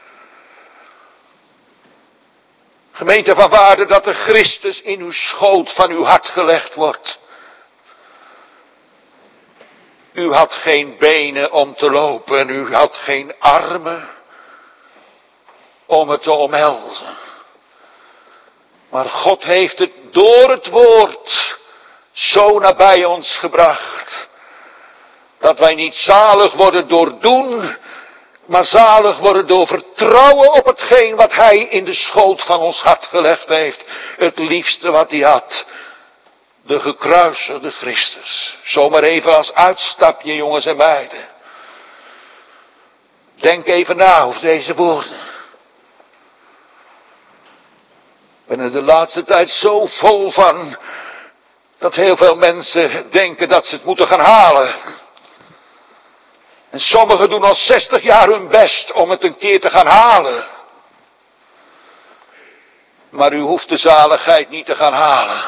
Gemeente van waarde, dat de Christus in uw schoot van uw hart gelegd wordt. U had geen benen om te lopen en u had geen armen om het te omhelzen. Maar God heeft het door het woord zo nabij ons gebracht, dat wij niet zalig worden door doen, maar zalig worden door vertrouwen op hetgeen wat Hij in de schoot van ons hart gelegd heeft. Het liefste wat Hij had. De gekruisigde Christus. Zomaar even als uitstapje, jongens en meiden. Denk even na over deze woorden. Ik ben er de laatste tijd zo vol van, dat heel veel mensen denken dat ze het moeten gaan halen. En sommigen doen al zestig jaar hun best om het een keer te gaan halen. Maar u hoeft de zaligheid niet te gaan halen.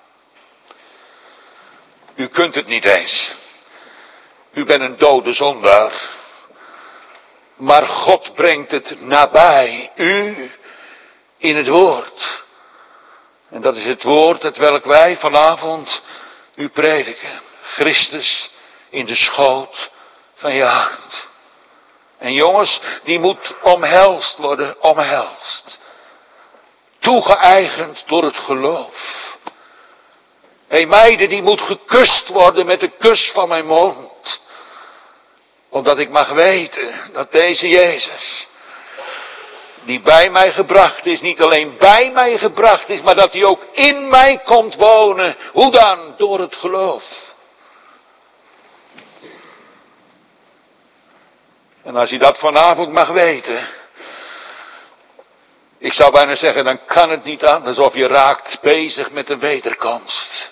U kunt het niet eens. U bent een dode zondaar. Maar God brengt het nabij u in het woord. En dat is het woord het welk wij vanavond u prediken. Christus in de schoot van je hart. En jongens, die moet omhelst worden, omhelst. Toegeëigend door het geloof. Hé meiden, die moet gekust worden met de kus van mijn mond. Omdat ik mag weten dat deze Jezus, die bij mij gebracht is, niet alleen bij mij gebracht is, maar dat hij ook in mij komt wonen. Hoe dan? Door het geloof. En als hij dat vanavond mag weten, ik zou bijna zeggen, dan kan het niet anders of je raakt bezig met de wederkomst.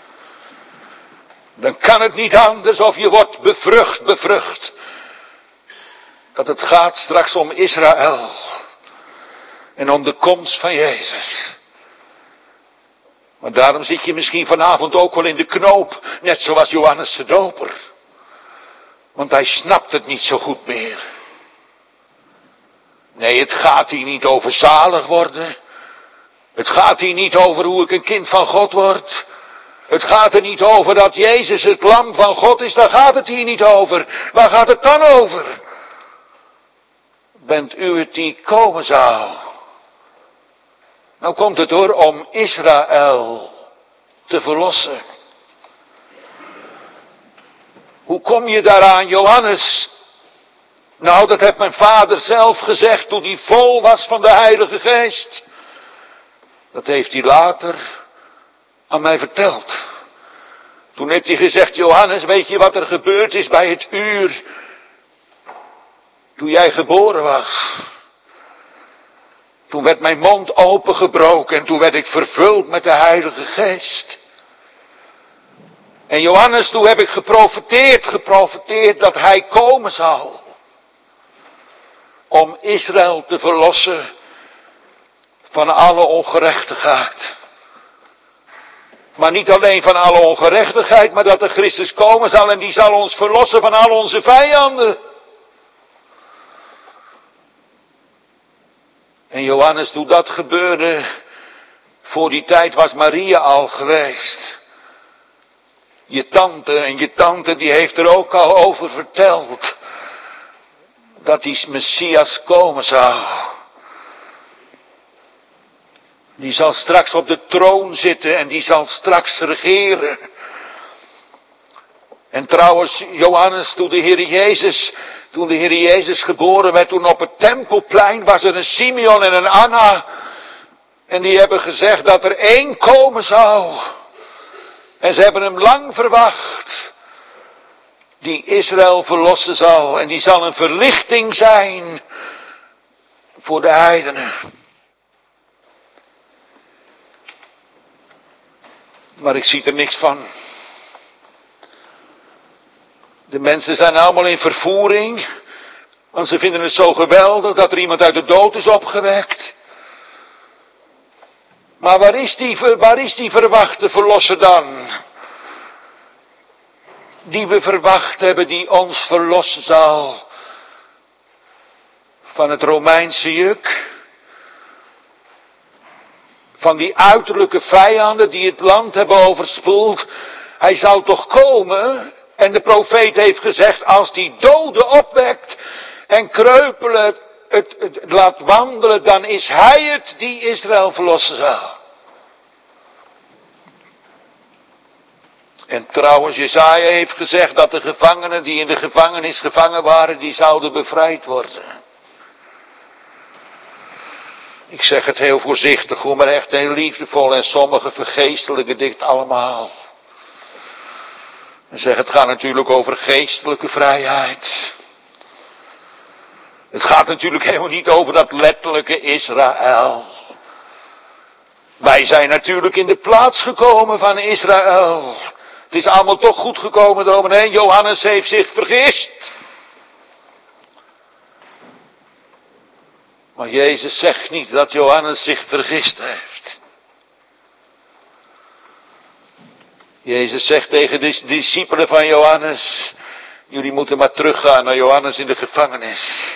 Dan kan het niet anders of je wordt bevrucht, bevrucht. Dat het gaat straks om Israël. En om de komst van Jezus. Maar daarom zit je misschien vanavond ook wel in de knoop. Net zoals Johannes de Doper. Want hij snapt het niet zo goed meer. Nee, het gaat hier niet over zalig worden. Het gaat hier niet over hoe ik een kind van God word. Het gaat er niet over dat Jezus het lam van God is. Daar gaat het hier niet over. Waar gaat het dan over? Bent u het die komen zou? Nou komt het door om Israël te verlossen. Hoe kom je daaraan, Johannes? Nou, dat heeft mijn vader zelf gezegd toen hij vol was van de Heilige Geest. Dat heeft hij later aan mij verteld. Toen heeft hij gezegd, Johannes, weet je wat er gebeurd is bij het uur toen jij geboren was? Toen werd mijn mond opengebroken en toen werd ik vervuld met de Heilige Geest. En Johannes, toen heb ik geprofeteerd, geprofeteerd dat hij komen zou. Om Israël te verlossen van alle ongerechtigheid. Maar niet alleen van alle ongerechtigheid, maar dat er Christus komen zal en die zal ons verlossen van al onze vijanden. En Johannes, toen dat gebeurde, voor die tijd was Maria al geweest. Je tante, en je tante die heeft er ook al over verteld. Dat die Messias komen zou. Die zal straks op de troon zitten en die zal straks regeren. En trouwens, Johannes, toen de Heer Jezus, toen de Heer Jezus geboren werd, toen op het Tempelplein was er een Simeon en een Anna. En die hebben gezegd dat er één komen zou. En ze hebben hem lang verwacht. Die Israël verlossen zal. En die zal een verlichting zijn voor de heidenen. Maar ik zie er niks van. De mensen zijn allemaal in vervoering. Want ze vinden het zo geweldig dat er iemand uit de dood is opgewekt. Maar waar is die, waar is die verwachte verlosser dan? Die we verwacht hebben, die ons verlossen zal van het Romeinse juk. Van die uiterlijke vijanden die het land hebben overspoeld. Hij zou toch komen? En de profeet heeft gezegd, als die doden opwekt en kreupelen het, het, het laat wandelen, dan is hij het die Israël verlossen zal. En trouwens, Jesaja heeft gezegd dat de gevangenen die in de gevangenis gevangen waren, die zouden bevrijd worden. Ik zeg het heel voorzichtig hoor, maar echt heel liefdevol en sommigen vergeestelijken dit allemaal. En zeg, het gaat natuurlijk over geestelijke vrijheid. Het gaat natuurlijk helemaal niet over dat letterlijke Israël. Wij zijn natuurlijk in de plaats gekomen van Israël. Het is allemaal toch goed gekomen, dominee. Johannes heeft zich vergist. Maar Jezus zegt niet dat Johannes zich vergist heeft. Jezus zegt tegen de discipelen van Johannes, jullie moeten maar teruggaan naar Johannes in de gevangenis.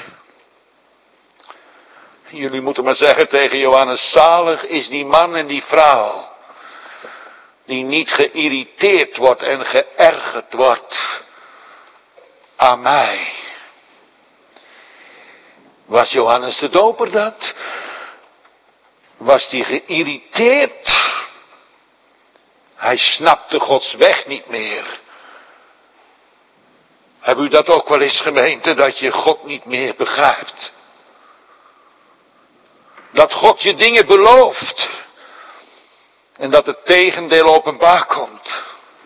Jullie moeten maar zeggen tegen Johannes, zalig is die man en die vrouw, die niet geïrriteerd wordt en geërgerd wordt aan mij. Was Johannes de Doper dat? Was die geïrriteerd? Hij snapte Gods weg niet meer. Heb u dat ook wel eens, gemeente, dat je God niet meer begrijpt? Dat God je dingen belooft. En dat het tegendeel openbaar komt.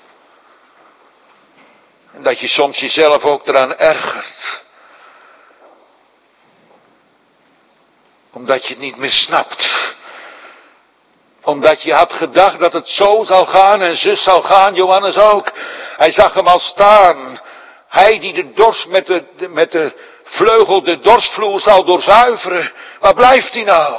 En dat je soms jezelf ook eraan ergert. Omdat je het niet meer snapt. Omdat je had gedacht dat het zo zal gaan en zus zal gaan, Johannes ook. Hij zag hem al staan. Hij die de dorst met de, de, met de vleugel de dorstvloer zal doorzuiveren. Waar blijft hij nou?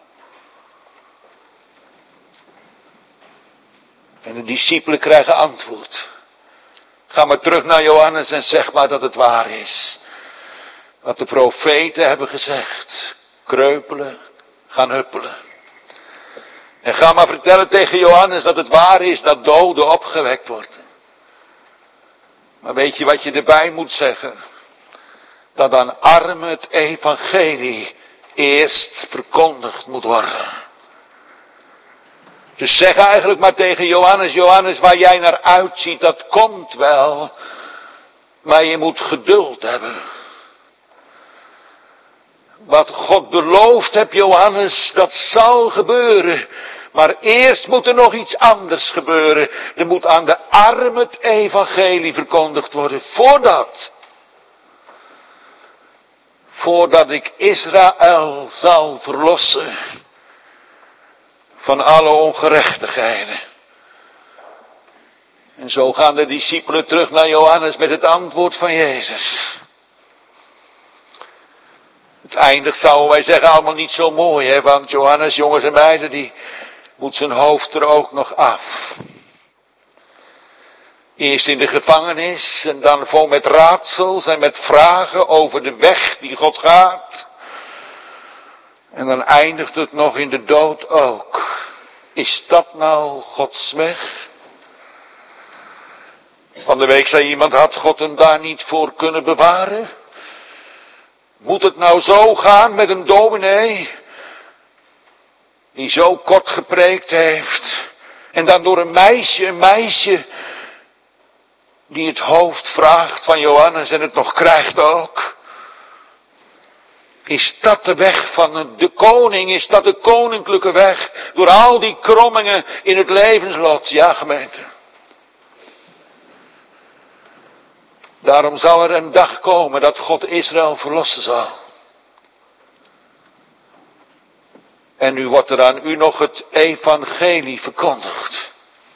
En de discipelen krijgen antwoord. Ga maar terug naar Johannes en zeg maar dat het waar is. Wat de profeten hebben gezegd. Kreupelen, gaan huppelen. En ga maar vertellen tegen Johannes dat het waar is dat doden opgewekt worden. Maar weet je wat je erbij moet zeggen? Dat aan armen het evangelie eerst verkondigd moet worden. Dus zeg eigenlijk maar tegen Johannes, Johannes, waar jij naar uitziet, dat komt wel. Maar je moet geduld hebben. Wat God beloofd hebt, Johannes, dat zal gebeuren. Maar eerst moet er nog iets anders gebeuren. Er moet aan de armen het evangelie verkondigd worden. Voordat. Voordat ik Israël zal verlossen. Van alle ongerechtigheden. En zo gaan de discipelen terug naar Johannes met het antwoord van Jezus. Het eindigt, zouden wij zeggen, allemaal niet zo mooi, hè? Want Johannes, jongens en meiden, die moet zijn hoofd er ook nog af. Eerst in de gevangenis en dan vol met raadsels en met vragen over de weg die God gaat. En dan eindigt het nog in de dood ook. Is dat nou Gods weg? Van de week zei iemand, had God hem daar niet voor kunnen bewaren? Moet het nou zo gaan met een dominee, die zo kort gepreekt heeft, en dan door een meisje, een meisje, die het hoofd vraagt van Johannes en het nog krijgt ook? Is dat de weg van de koning? Is dat de koninklijke weg? Door al die krommingen in het levenslot, ja gemeente. Daarom zal er een dag komen dat God Israël verlossen zal. En nu wordt er aan u nog het evangelie verkondigd.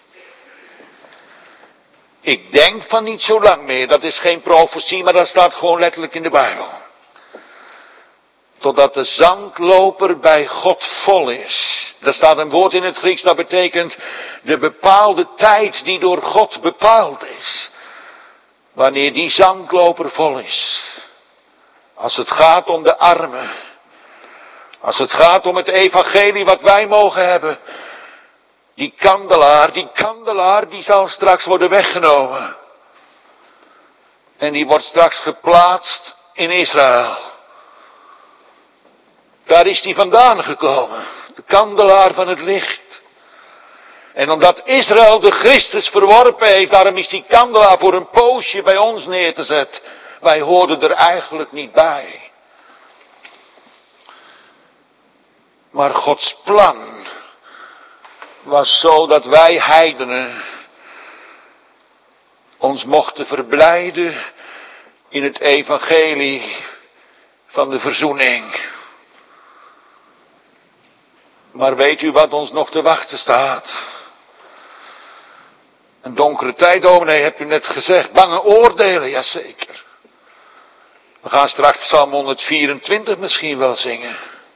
Ik denk van niet zo lang meer, dat is geen profetie, maar dat staat gewoon letterlijk in de Bijbel. Totdat de zandloper bij God vol is. Daar staat een woord in het Grieks dat betekent de bepaalde tijd die door God bepaald is. Wanneer die zandloper vol is. Als het gaat om de armen. Als het gaat om het evangelie wat wij mogen hebben. Die kandelaar, die kandelaar die zal straks worden weggenomen. En die wordt straks geplaatst in Israël. Daar is die vandaan gekomen. De kandelaar van het licht. En omdat Israël de Christus verworpen heeft, daarom is die kandelaar voor een poosje bij ons neergezet. Wij hoorden er eigenlijk niet bij. Maar Gods plan was zo dat wij heidenen ons mochten verblijden in het evangelie van de verzoening. Maar weet u wat ons nog te wachten staat? Een donkere tijd, dominee, hebt u net gezegd. Bange oordelen, jazeker. We gaan straks Psalm honderdvierentwintig misschien wel zingen.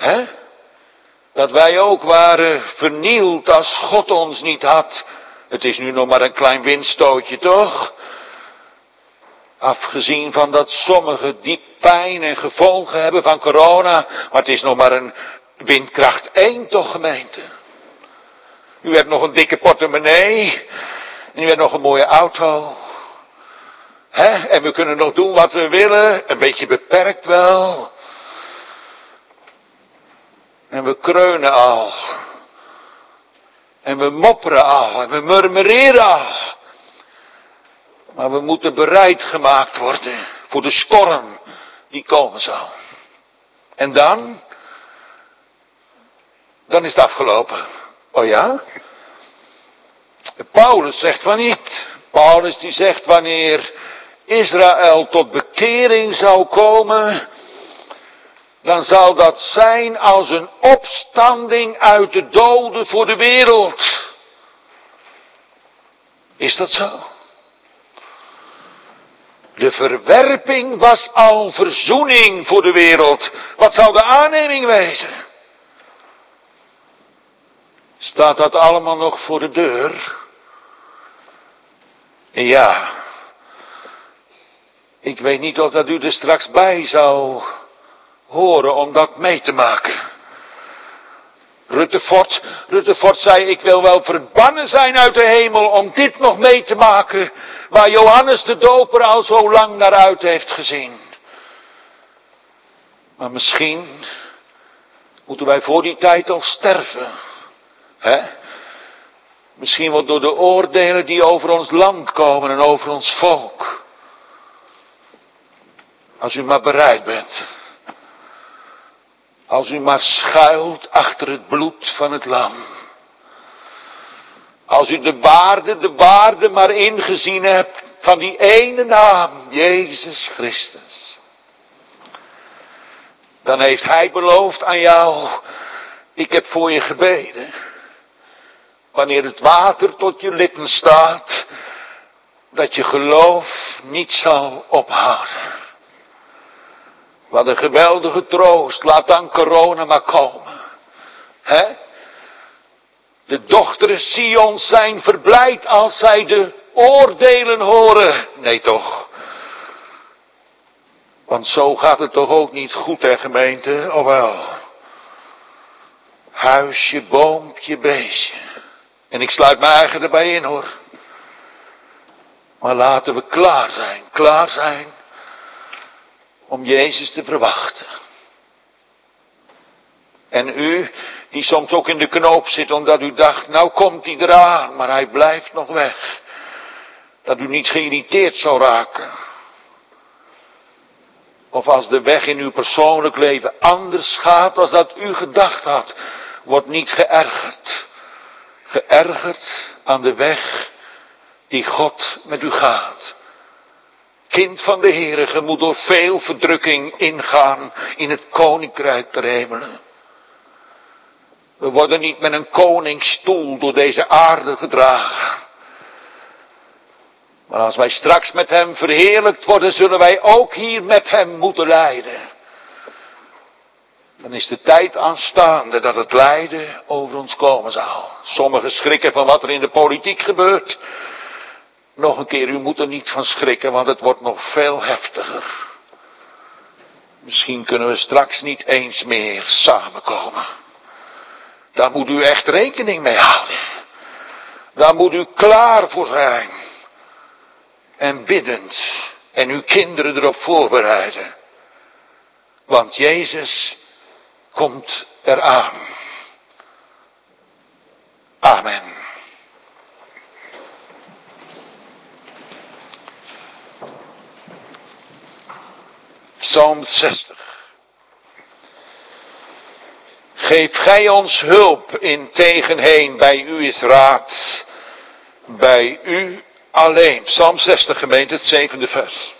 Hè? Dat wij ook waren vernield als God ons niet had. Het is nu nog maar een klein windstootje, toch? Afgezien van dat sommigen diep pijn en gevolgen hebben van corona. Maar het is nog maar een windkracht één, toch, gemeente? U hebt nog een dikke portemonnee. En u hebt nog een mooie auto. Hè? En we kunnen nog doen wat we willen. Een beetje beperkt wel. En we kreunen al. En we mopperen al. En we murmureren al. Maar we moeten bereid gemaakt worden voor de storm die komen zal. En dan? Dan is het afgelopen. Oh ja? Paulus zegt van niet. Paulus die zegt wanneer Israël tot bekering zou komen, dan zal dat zijn als een opstanding uit de doden voor de wereld. Is dat zo? De verwerping was al verzoening voor de wereld. Wat zou de aanneming wezen? Staat dat allemaal nog voor de deur? Ja. Ik weet niet of dat u er straks bij zou horen om dat mee te maken. Ruttefort, Ruttefort zei, ik wil wel verbannen zijn uit de hemel om dit nog mee te maken, waar Johannes de Doper al zo lang naar uit heeft gezien. Maar misschien moeten wij voor die tijd al sterven. Hè? Misschien wel door de oordelen die over ons land komen en over ons volk. Als u maar bereid bent. Als u maar schuilt achter het bloed van het lam. Als u de waarde, de waarde maar ingezien hebt van die ene naam, Jezus Christus. Dan heeft Hij beloofd aan jou, ik heb voor je gebeden. Wanneer het water tot je lippen staat, dat je geloof niet zal ophouden. Wat een geweldige troost, laat dan corona maar komen. Hè? De dochteren Sions zijn verblijd als zij de oordelen horen. Nee toch. Want zo gaat het toch ook niet goed, hè gemeente, of wel? Huisje, boompje, beestje. En ik sluit mijn eigen erbij in hoor. Maar laten we klaar zijn, klaar zijn om Jezus te verwachten. En u, die soms ook in de knoop zit omdat u dacht, nou komt hij eraan, maar hij blijft nog weg. Dat u niet geïrriteerd zou raken. Of als de weg in uw persoonlijk leven anders gaat als dat u gedacht had, wordt niet geërgerd. Geërgerd aan de weg die God met u gaat. Kind van de Heere, ge moet door veel verdrukking ingaan in het koninkrijk der hemelen. We worden niet met een koningsstoel door deze aarde gedragen. Maar als wij straks met hem verheerlijkt worden, zullen wij ook hier met hem moeten lijden. Dan is de tijd aanstaande dat het lijden over ons komen zal. Sommigen schrikken van wat er in de politiek gebeurt. Nog een keer, u moet er niet van schrikken, want het wordt nog veel heftiger. Misschien kunnen we straks niet eens meer samenkomen. Daar moet u echt rekening mee houden. Daar moet u klaar voor zijn. En biddend. En uw kinderen erop voorbereiden. Want Jezus komt eraan. Amen. Psalm zestig. Geef gij ons hulp in tegenheen, bij u is raad, bij u alleen. Psalm zestig gemeente, het zevende vers.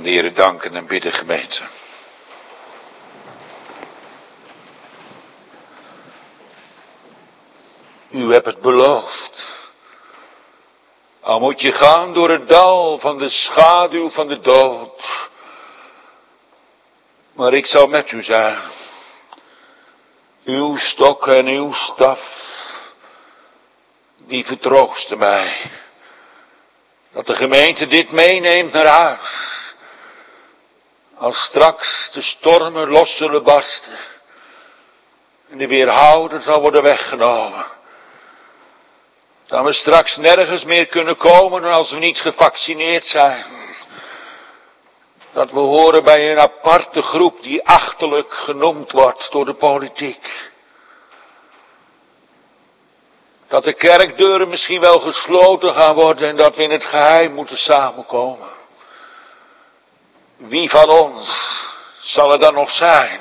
de Heere danken en bidden, gemeente. U hebt het beloofd. Al moet je gaan door het dal van de schaduw van de dood. Maar ik zal met u zijn. Uw stok en uw staf, die vertroosten mij. Dat de gemeente dit meeneemt naar huis. Als straks de stormen los zullen barsten. En de weerhouder zal worden weggenomen. Dat we straks nergens meer kunnen komen als we niet gevaccineerd zijn. Dat we horen bij een aparte groep die achterlijk genoemd wordt door de politiek. Dat de kerkdeuren misschien wel gesloten gaan worden en dat we in het geheim moeten samenkomen. Wie van ons zal er dan nog zijn?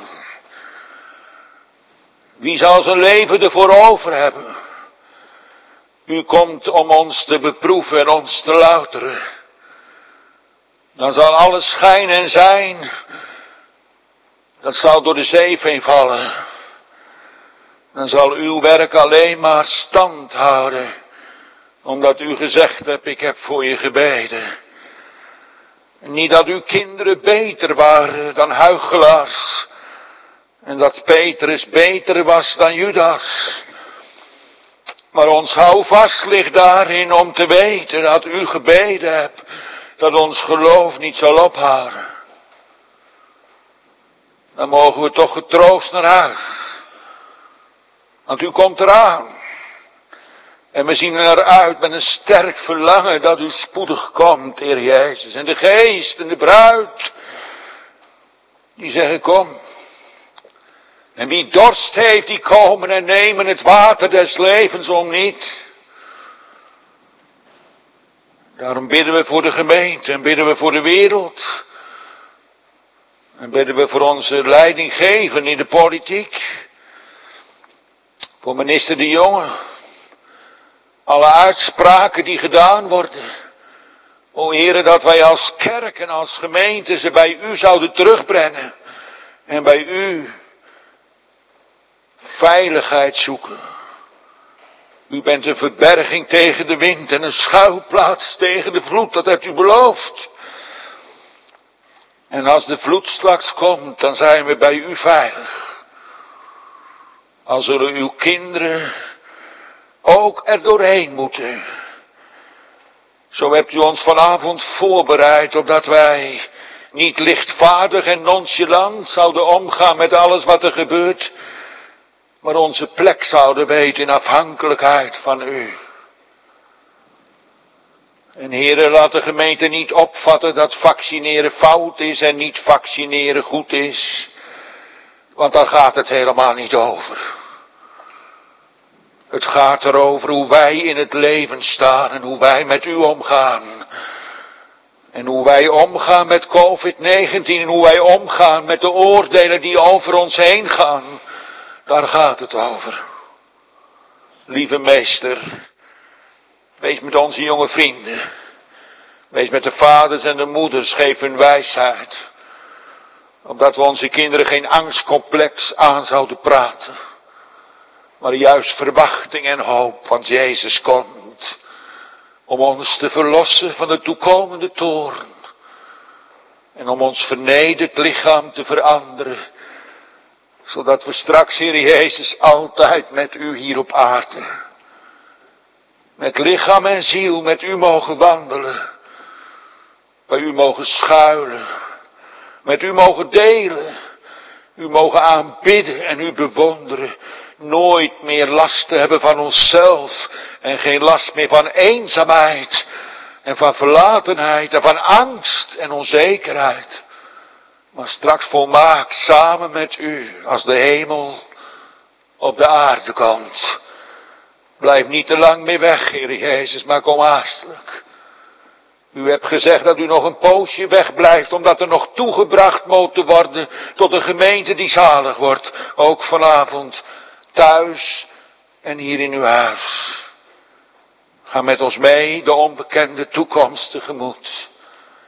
Wie zal zijn leven ervoor over hebben? U komt om ons te beproeven en ons te louteren. Dan zal alles schijnen en zijn. Dat zal door de zeef heen vallen. Dan zal uw werk alleen maar stand houden. Omdat u gezegd hebt, ik heb voor je gebeden. Niet dat uw kinderen beter waren dan huichelaars. En dat Petrus beter was dan Judas. Maar ons houvast ligt daarin om te weten dat u gebeden hebt. Dat ons geloof niet zal ophouden. Dan mogen we toch getroost naar huis. Want u komt eraan. En we zien er uit met een sterk verlangen dat u spoedig komt, Heer Jezus. En de geest en de bruid, die zeggen kom. En wie dorst heeft, die komen en nemen het water des levens om niet. Daarom bidden we voor de gemeente en bidden we voor de wereld. En bidden we voor onze leidinggevenden in de politiek. Voor minister De Jonge. Alle uitspraken die gedaan worden. O Heere, dat wij als kerk en als gemeente ze bij u zouden terugbrengen. En bij u veiligheid zoeken. U bent een verberging tegen de wind en een schuilplaats tegen de vloed. Dat hebt u beloofd. En als de vloed straks komt, dan zijn we bij u veilig. Al zullen uw kinderen ook er doorheen moeten. Zo hebt u ons vanavond voorbereid, opdat wij niet lichtvaardig en nonchalant zouden omgaan met alles wat er gebeurt, maar onze plek zouden weten in afhankelijkheid van u. En Heere, laat de gemeente niet opvatten dat vaccineren fout is en niet vaccineren goed is. Want daar gaat het helemaal niet over. Het gaat erover hoe wij in het leven staan en hoe wij met u omgaan. En hoe wij omgaan met covid negentien en hoe wij omgaan met de oordelen die over ons heen gaan. Daar gaat het over. Lieve meester, wees met onze jonge vrienden. Wees met de vaders en de moeders, geef hun wijsheid. Opdat we onze kinderen geen angstcomplex aan zouden praten. Maar juist verwachting en hoop, want Jezus komt. Om ons te verlossen van de toekomende toorn. En om ons vernederd lichaam te veranderen. Zodat we straks, Heer Jezus, altijd met u hier op aarde. Met lichaam en ziel met u mogen wandelen. Bij u mogen schuilen. Met u mogen delen. U mogen aanbidden en u bewonderen. Nooit meer last te hebben van onszelf. En geen last meer van eenzaamheid. En van verlatenheid. En van angst en onzekerheid. Maar straks volmaakt samen met u. Als de hemel op de aarde komt. Blijf niet te lang meer weg, Heer Jezus. Maar kom haastelijk. U hebt gezegd dat u nog een poosje wegblijft, omdat er nog toegebracht moet worden tot een gemeente die zalig wordt. Ook vanavond, thuis en hier in uw huis. Ga met ons mee de onbekende toekomst tegemoet.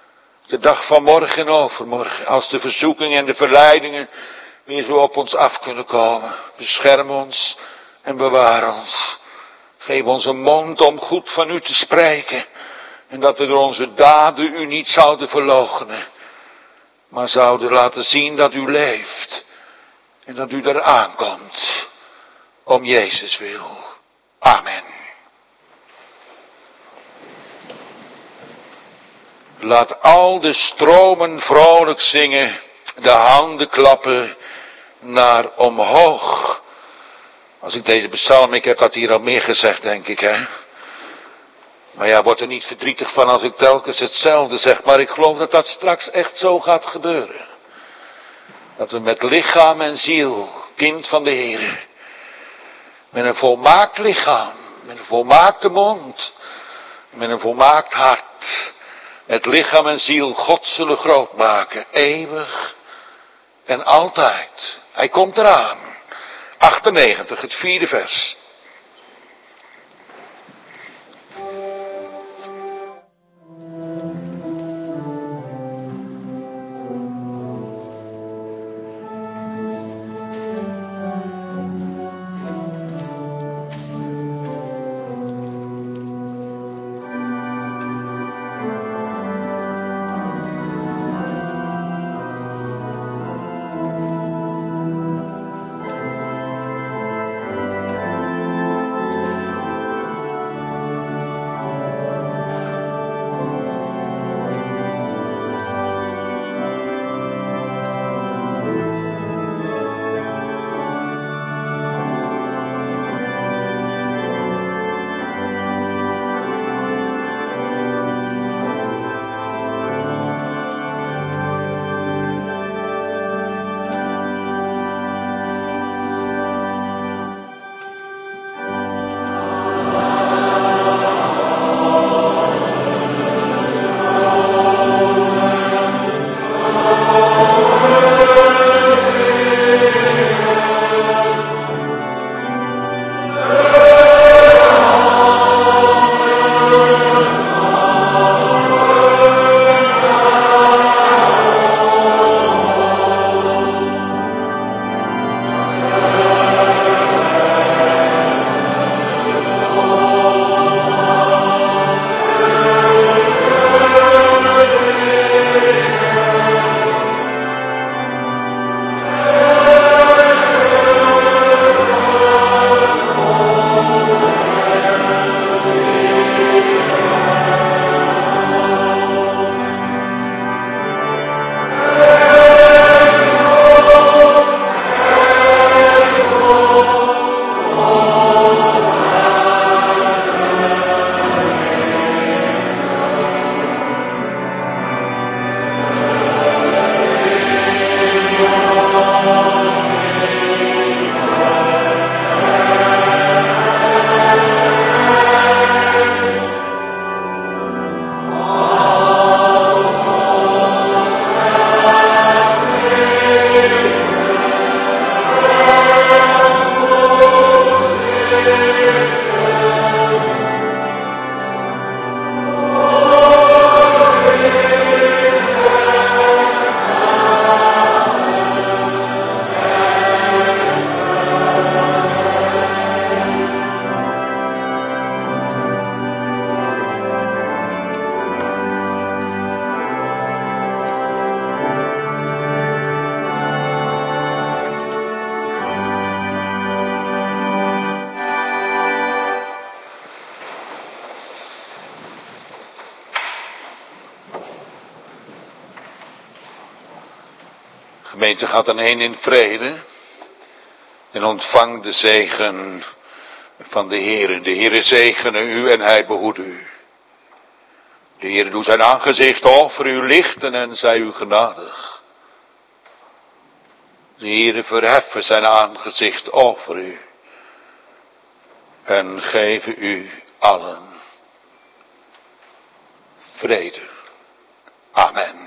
De dag van morgen en overmorgen. Als de verzoekingen en de verleidingen weer zo op ons af kunnen komen. Bescherm ons en bewaar ons. Geef ons een mond om goed van u te spreken. En dat we door onze daden u niet zouden verloochenen. Maar zouden laten zien dat u leeft. En dat u er aankomt. Om Jezus wil. Amen. Laat al de stromen vrolijk zingen. De handen klappen naar omhoog. Als ik deze psalm, ik heb dat hier al meer gezegd, denk ik, hè. Maar ja, word er niet verdrietig van als ik telkens hetzelfde zeg. Maar ik geloof dat dat straks echt zo gaat gebeuren. Dat we met lichaam en ziel, kind van de Heer, met een volmaakt lichaam, met een volmaakte mond, met een volmaakt hart, met lichaam en ziel God zullen grootmaken, eeuwig en altijd. Hij komt eraan. achtennegentig, het vierde vers. Gemeente, gaat dan heen in vrede en ontvang de zegen van de Heere. De Heere zegene u en hij behoede u. De Heere doet zijn aangezicht over u lichten en zij u genadig. De Heere verheffen zijn aangezicht over u en geven u allen vrede. Amen.